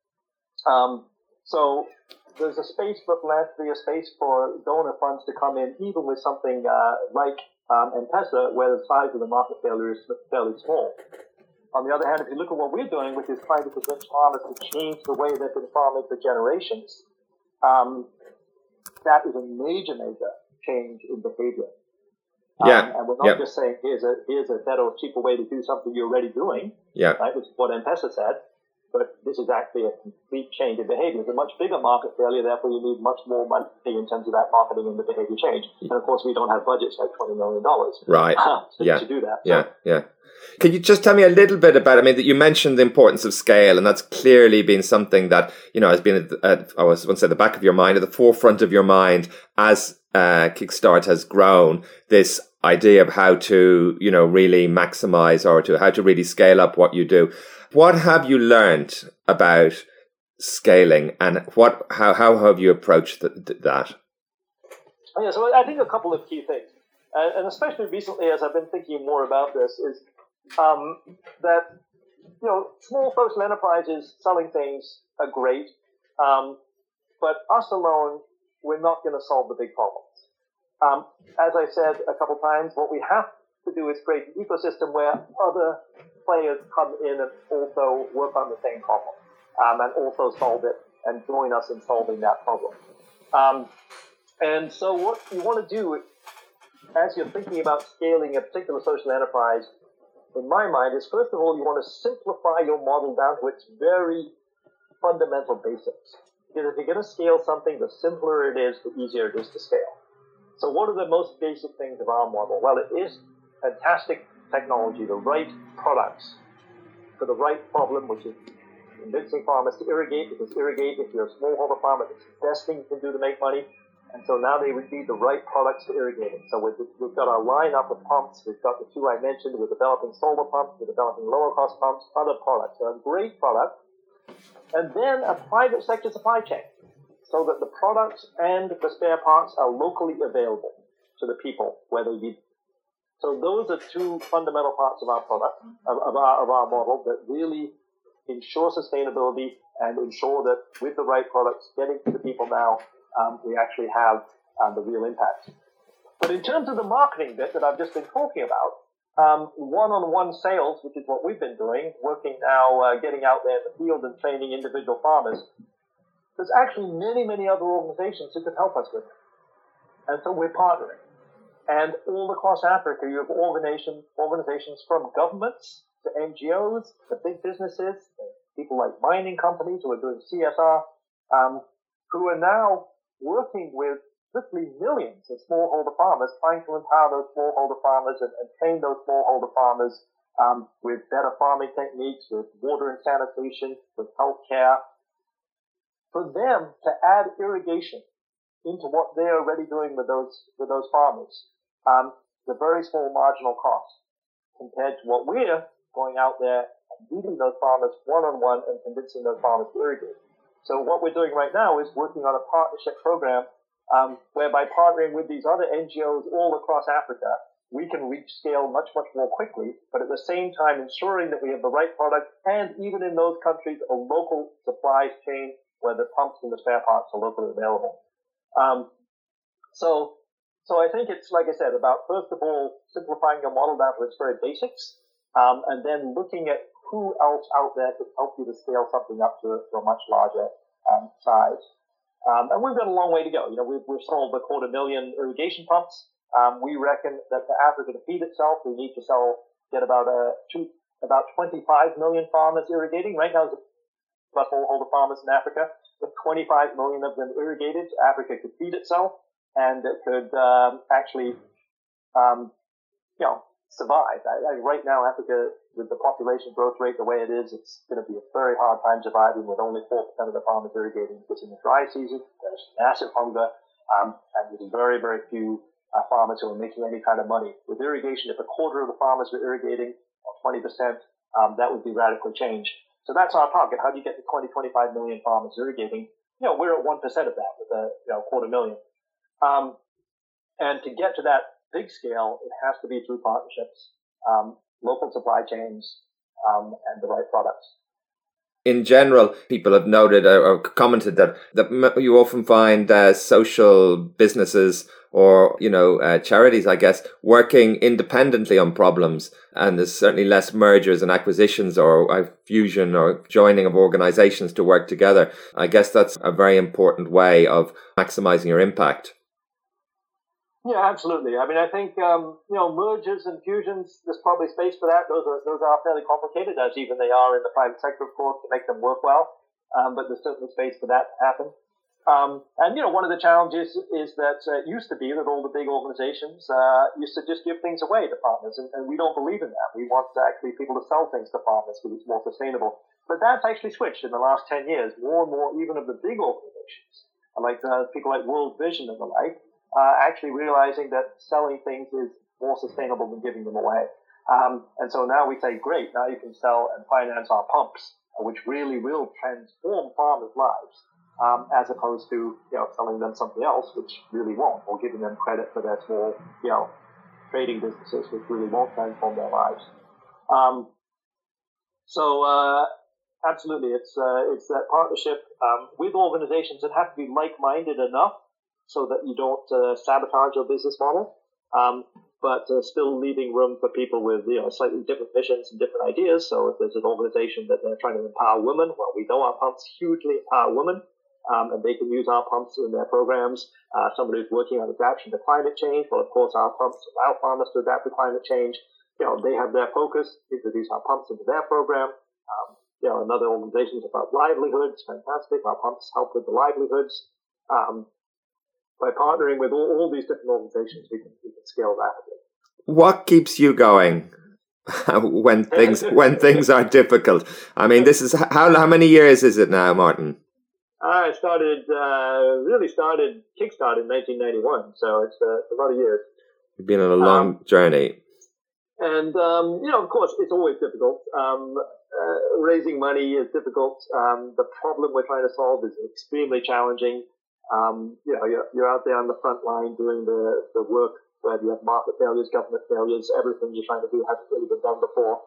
B: Um, so there's a space for philanthropy, a space for donor funds to come in, even with something uh, like um, M-Pesa, where the size of the market failure is fairly small. On the other hand, if you look at what we're doing, which is trying to convince farmers to change the way they've been farming for generations, um, that is a major, major change in behavior.
A: Yeah.
B: Um, and we're not
A: yeah.
B: just saying, here's a here's a better or cheaper way to do something you're already doing,
A: yeah.
B: right, which is what M-Pesa said, but this is actually a complete change in behavior. It's a much bigger market failure, therefore you need much more money in terms of that marketing and the behavior change. And of course, we don't have budgets like twenty million dollars
A: right.
B: to,
A: yeah.
B: to do that.
A: Yeah, so, yeah. Can you just tell me a little bit about, I mean, that you mentioned the importance of scale, and that's clearly been something that, you know, has been, at, at, I was going to say, the back of your mind, at the forefront of your mind as uh, Kickstart has grown, this idea of how to, you know, really maximize or to how to really scale up what you do. What have you learned about scaling, and what, how, how have you approached th- that?
B: Oh, yeah, so I think a couple of key things, uh, and especially recently as I've been thinking more about this, is Um, that, you know, small social enterprises selling things are great, um, but us alone, we're not going to solve the big problems. Um, as I said a couple times, what we have to do is create an ecosystem where other players come in and also work on the same problem, um, and also solve it and join us in solving that problem. Um, and so what you want to do as you're thinking about scaling a particular social enterprise, in my mind, is first of all, you want to simplify your model down to its very fundamental basics. Because if you're going to scale something, the simpler it is, the easier it is to scale. So what are the most basic things of our model? Well, it is fantastic technology, the right products for the right problem, which is convincing farmers to irrigate, because irrigate, if you're a smallholder farmer, it's the best thing you can do to make money. And so now they would need the right products for irrigating. So we've, we've got our lineup of pumps. We've got the two I mentioned. We're developing solar pumps. We're developing lower-cost pumps, other products. So a great product. And then a private sector supply chain, so that the products and the spare parts are locally available to the people where they need them. So those are two fundamental parts of our product, of, of, our, of our model, that really ensure sustainability and ensure that with the right products getting to the people now, Um, we actually have um, the real impact. But in terms of the marketing bit that I've just been talking about, um, one-on-one sales, which is what we've been doing, working now, uh, getting out there in the field and training individual farmers, there's actually many, many other organizations who could help us with it. And so we're partnering. And all across Africa, you have organizations, organizations from governments to N G Os to big businesses, people like mining companies who are doing C S R, um, who are now working with literally millions of smallholder farmers, trying to empower those smallholder farmers and, and train those smallholder farmers um, with better farming techniques, with water and sanitation, with healthcare. For them to add irrigation into what they're already doing with those with those farmers, um, the very small marginal cost compared to what we're going out there and meeting those farmers one-on-one and convincing those farmers to irrigate. So what we're doing right now is working on a partnership program um, whereby partnering with these other N G Os all across Africa, we can reach scale much, much more quickly, but at the same time ensuring that we have the right product, and even in those countries, a local supply chain where the pumps and the spare parts are locally available. Um, so, so I think it's, like I said, about first of all, simplifying your model down to its very basics, um, and then looking at who else out there could help you to scale something up to, to a much larger um, size. Um, and we've got a long way to go. You know, we've, we've sold a quarter million irrigation pumps. Um, we reckon that for Africa to feed itself, we need to sell, get about a two, about twenty-five million farmers irrigating. Right now, there's about smallholder farmers in Africa. If twenty-five million of them irrigated, Africa could feed itself, and it could um, actually, um, you know, survive. I, I, right now, Africa, with the population growth rate the way it is, it's going to be a very hard time surviving with only four percent of the farmers irrigating. It's in the dry season. There's massive hunger, um, and there's very, very few uh, farmers who are making any kind of money. With irrigation, if a quarter of the farmers were irrigating, or twenty percent, um, that would be radical change. So that's our target. How do you get to twenty, twenty-five million farmers irrigating? You know, we're at one percent of that with a you know, quarter million. Um, and to get to that big scale, it has to be through partnerships, um, local supply chains, um, and the right products.
A: In general, people have noted or commented that, that you often find uh, social businesses or, you know, uh, charities, I guess, working independently on problems. And there's certainly less mergers and acquisitions or uh, fusion or joining of organizations to work together. I guess that's a very important way of maximizing your impact.
B: Yeah, absolutely. I mean, I think, um, you know, mergers and fusions, there's probably space for that. Those are, those are fairly complicated, as even they are in the private sector, of course, to make them work well. Um, but there's certainly space for that to happen. Um, and, you know, one of the challenges is that uh, it used to be that all the big organizations uh, used to just give things away to partners. And, and we don't believe in that. We want actually people to sell things to partners because it's more sustainable. But that's actually switched in the last ten years. More and more, even of the big organizations, like uh, people like World Vision and the like, Uh, actually realizing that selling things is more sustainable than giving them away. Um, and so now we say, great, now you can sell and finance our pumps, which really will transform farmers' lives, um, as opposed to, you know, selling them something else, which really won't, or giving them credit for their small, you know, trading businesses, which really won't transform their lives. Um, so, uh, absolutely, it's, uh, it's that partnership, um, with organizations that have to be like-minded enough so that you don't uh, sabotage your business model, um, but uh, still leaving room for people with, you know, slightly different missions and different ideas. So if there's an organization that they're trying to empower women, well, we know our pumps hugely empower women, um, and they can use our pumps in their programs. Uh, somebody who's working on adaptation to climate change, well, of course, our pumps allow farmers to adapt to climate change. You know, they have their focus, introduce our pumps into their program. Um, you know, another organization is about livelihoods, fantastic. Our pumps help with the livelihoods. Um, By partnering with all, all these different organizations, we can, we can scale rapidly.
A: What keeps you going when things when things are difficult? I mean, this is how how many years is it now, Martin?
B: I started uh, really started Kickstart in nineteen ninety-one, so it's uh, a lot of years.
A: You've been on a long um, journey,
B: and um, you know, of course, it's always difficult. Um, uh, raising money is difficult. Um, the problem we're trying to solve is extremely challenging. Um, you know, you're, you're out there on the front line doing the, the work where you have market failures, government failures, everything you're trying to do hasn't really been done before.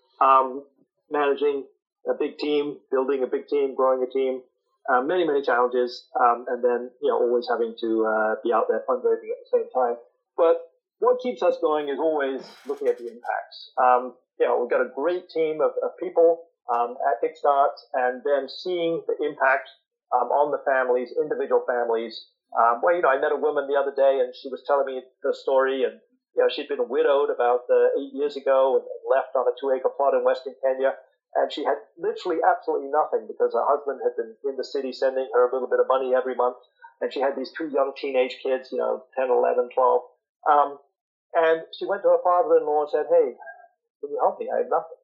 B: Um, managing a big team, building a big team, growing a team, uh, many, many challenges, um, and then, you know, always having to uh, be out there fundraising at the same time. But what keeps us going is always looking at the impacts. Um, you know, we've got a great team of, of people um, at Kickstart, and then seeing the impact Um, on the families, individual families. Um, well, you know, I met a woman the other day and she was telling me the story, and, you know, she'd been widowed about uh, eight years ago and left on a two acre plot in Western Kenya. And she had literally absolutely nothing because her husband had been in the city sending her a little bit of money every month. And she had these two young teenage kids, you know, ten, eleven, twelve. Um, and she went to her father-in-law and said, hey, can you help me? I have nothing.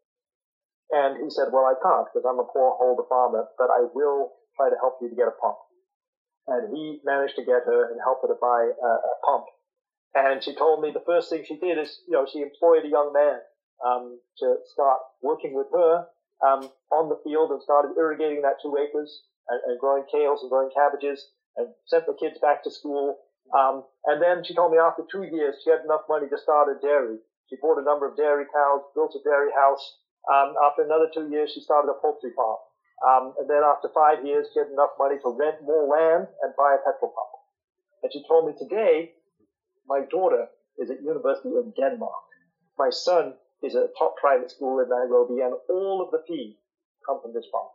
B: And he said, well, I can't because I'm a poor holder farmer, but I will try to help you to get a pump. And he managed to get her and help her to buy a, a pump. And she told me the first thing she did is, you know, she employed a young man um, to start working with her um, on the field and started irrigating that two acres and, and growing kales and growing cabbages and sent the kids back to school. Um, and then she told me after two years she had enough money to start a dairy. She bought a number of dairy cows, built a dairy house. Um, after another two years, she started a poultry farm. Um, and then after five years, she had enough money to rent more land and buy a petrol pump. And she told me today, my daughter is at university in Denmark. My son is at a top private school in Nairobi, and all of the fees come from this farm.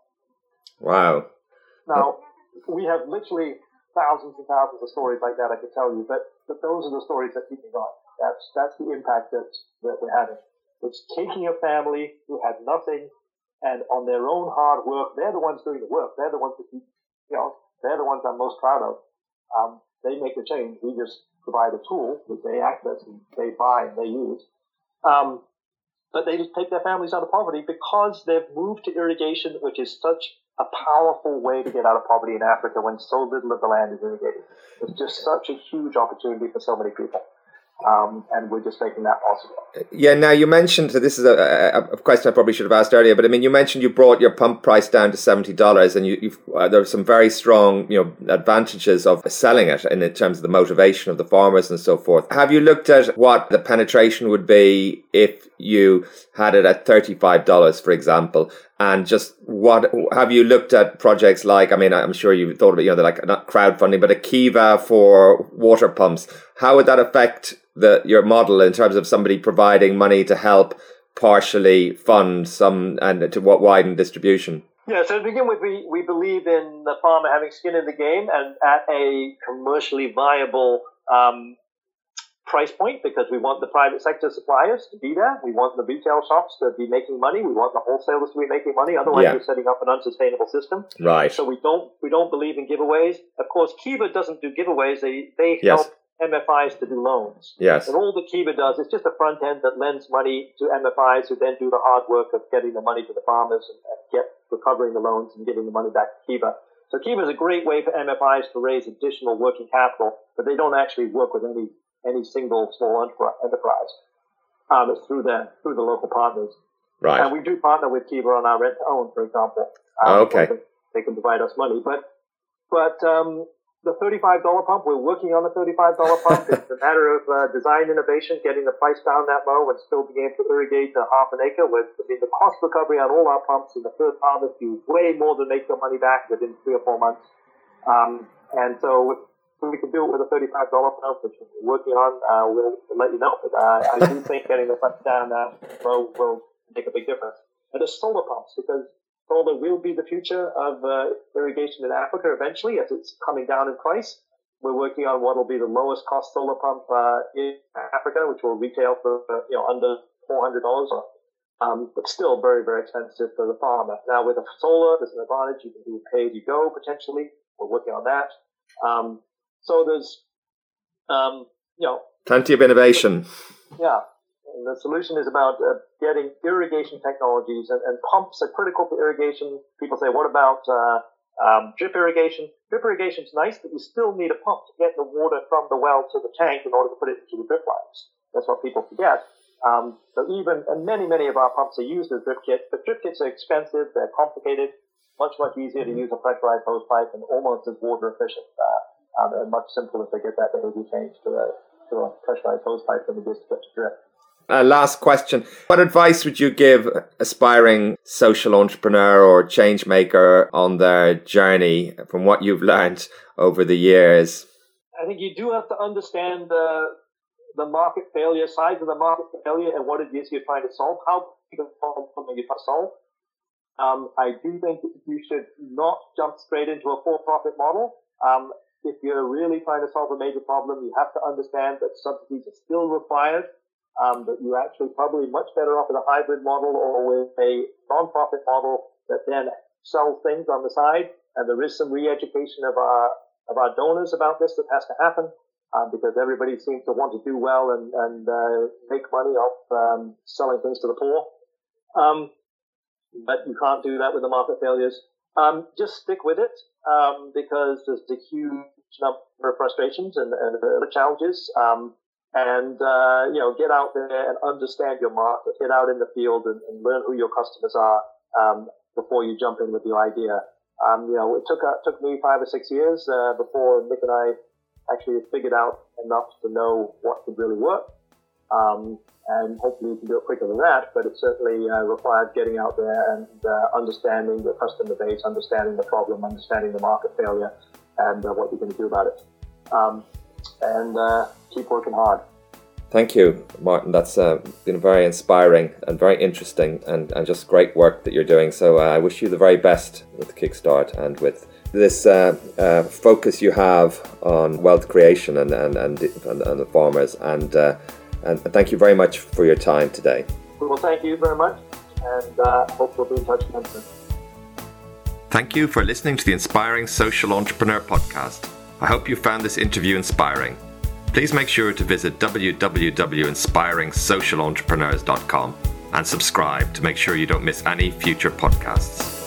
A: Wow.
B: Now, we have literally thousands and thousands of stories like that I could tell you, but, but those are the stories that keep me going. That's, that's the impact that, that we're having. It's taking a family who had nothing, and on their own hard work, they're the ones doing the work. They're the ones that keep, you know, they're the ones I'm most proud of. Um, they make the change. We just provide a tool that they access and they buy and they use. Um, but they just take their families out of poverty because they've moved to irrigation, which is such a powerful way to get out of poverty in Africa when so little of the land is irrigated. It's just such a huge opportunity for so many people. Um, and we're just making that possible.
A: Yeah, now you mentioned, this is a, a, a question I probably should have asked earlier, but I mean, you mentioned you brought your pump price down to seventy dollars and you, you've, uh, there are some very strong, you know, advantages of selling it in terms of the motivation of the farmers and so forth. Have you looked at what the penetration would be if you had it at thirty-five dollars, for example? And just what, have you looked at projects like, I mean, I'm sure you thought about, you know, like not crowdfunding, but a Kiva for water pumps. How would that affect the your model in terms of somebody providing money to help partially fund some and to what widen distribution?
B: Yeah, so to begin with, we, we believe in the farmer having skin in the game and at a commercially viable um, price point, because we want the private sector suppliers to be there. We want the retail shops to be making money. We want the wholesalers to be making money. Otherwise, yeah. We're setting up an unsustainable system.
A: Right.
B: So we don't we don't believe in giveaways. Of course, Kiva doesn't do giveaways. They they
A: yes.
B: help M F Is to do loans.
A: Yes.
B: And all that Kiva does is just a front end that lends money to M F Is who then do the hard work of getting the money to the farmers and, and get recovering the loans and giving the money back to Kiva. So Kiva is a great way for M F Is to raise additional working capital, but they don't actually work with any any single small enterprise. Um, it's through the through the local partners.
A: Right.
B: And we do partner with Kiva on our rent to own, for example. Um,
A: oh, okay.
B: They can provide us money, but but um, the thirty-five dollars pump, we're working on the thirty-five dollars pump. It's a matter of uh, design innovation, getting the price down that low and still being able to irrigate a half an acre. With I mean, the cost recovery on all our pumps in the first harvest, you way more than make your money back within three or four months. Um, and so we can do it with a thirty-five dollars pump, which we're working on. Uh, we'll, we'll let you know. But uh, I do think getting the price down uh, low will make a big difference. And the solar pumps, because solar will be the future of uh, irrigation in Africa eventually as it's coming down in price. We're working on what will be the lowest cost solar pump uh, in Africa, which will retail for uh, you know under four hundred dollars, um, but still very, very expensive for the farmer. Now with a solar, there's an advantage. You can do pay as you go potentially. We're working on that. Um, so there's, um, you know,
A: plenty of innovation.
B: Yeah. And the solution is about uh, getting irrigation technologies, and, and pumps are critical for irrigation. People say, what about uh, um, drip irrigation? Drip irrigation is nice, but you still need a pump to get the water from the well to the tank in order to put it into the drip lines. That's what people forget. Um, so even, and many, many of our pumps are used as drip kits, but drip kits are expensive, they're complicated, much, much easier to use a pressurized hose pipe and almost as water efficient, uh, um, and much simpler to get that behavior change to a, to a pressurized hose pipe than it is to get to drip.
A: Uh, last question. What advice would you give aspiring social entrepreneur or change maker on their journey from what you've learned over the years?
B: I think you do have to understand the, the market failure, size of the market failure, and what it is you're trying to solve. How big a problem are you trying to solve? Um, I do think that you should not jump straight into a for-profit model. Um, if you're really trying to solve a major problem, you have to understand that subsidies are still required. Um, that you're actually probably much better off with a hybrid model or with a non-profit model that then sells things on the side. And there is some re-education of our of our donors about this that has to happen, uh, because everybody seems to want to do well and and uh, make money off um, selling things to the poor. Um, but you can't do that with the market failures. Um, just stick with it, um, because there's a huge number of frustrations and, and uh, challenges. Um, And, uh, you know, get out there and understand your market. Get out in the field and, and learn who your customers are um, before you jump in with your idea. Um, you know, it took uh, took me five or six years uh, before Nick and I actually figured out enough to know what could really work. Um, and hopefully you can do it quicker than that. But it certainly uh, required getting out there and uh, understanding the customer base, understanding the problem, understanding the market failure, and uh, what you're going to do about it. Um, and uh, keep working hard.
A: Thank you, Martin. That's uh, been very inspiring and very interesting, and, and just great work that you're doing. So uh, I wish you the very best with Kickstart and with this uh, uh, focus you have on wealth creation and and, and, and, and the farmers. And, uh, and thank you very much for your time today.
B: Well, thank you very much, and uh, hope we'll be in touch again soon.
A: Thank you for listening to the Inspiring Social Entrepreneur Podcast. I hope you found this interview inspiring. please make sure to visit w w w dot inspiring social entrepreneurs dot com and subscribe to make sure you don't miss any future podcasts.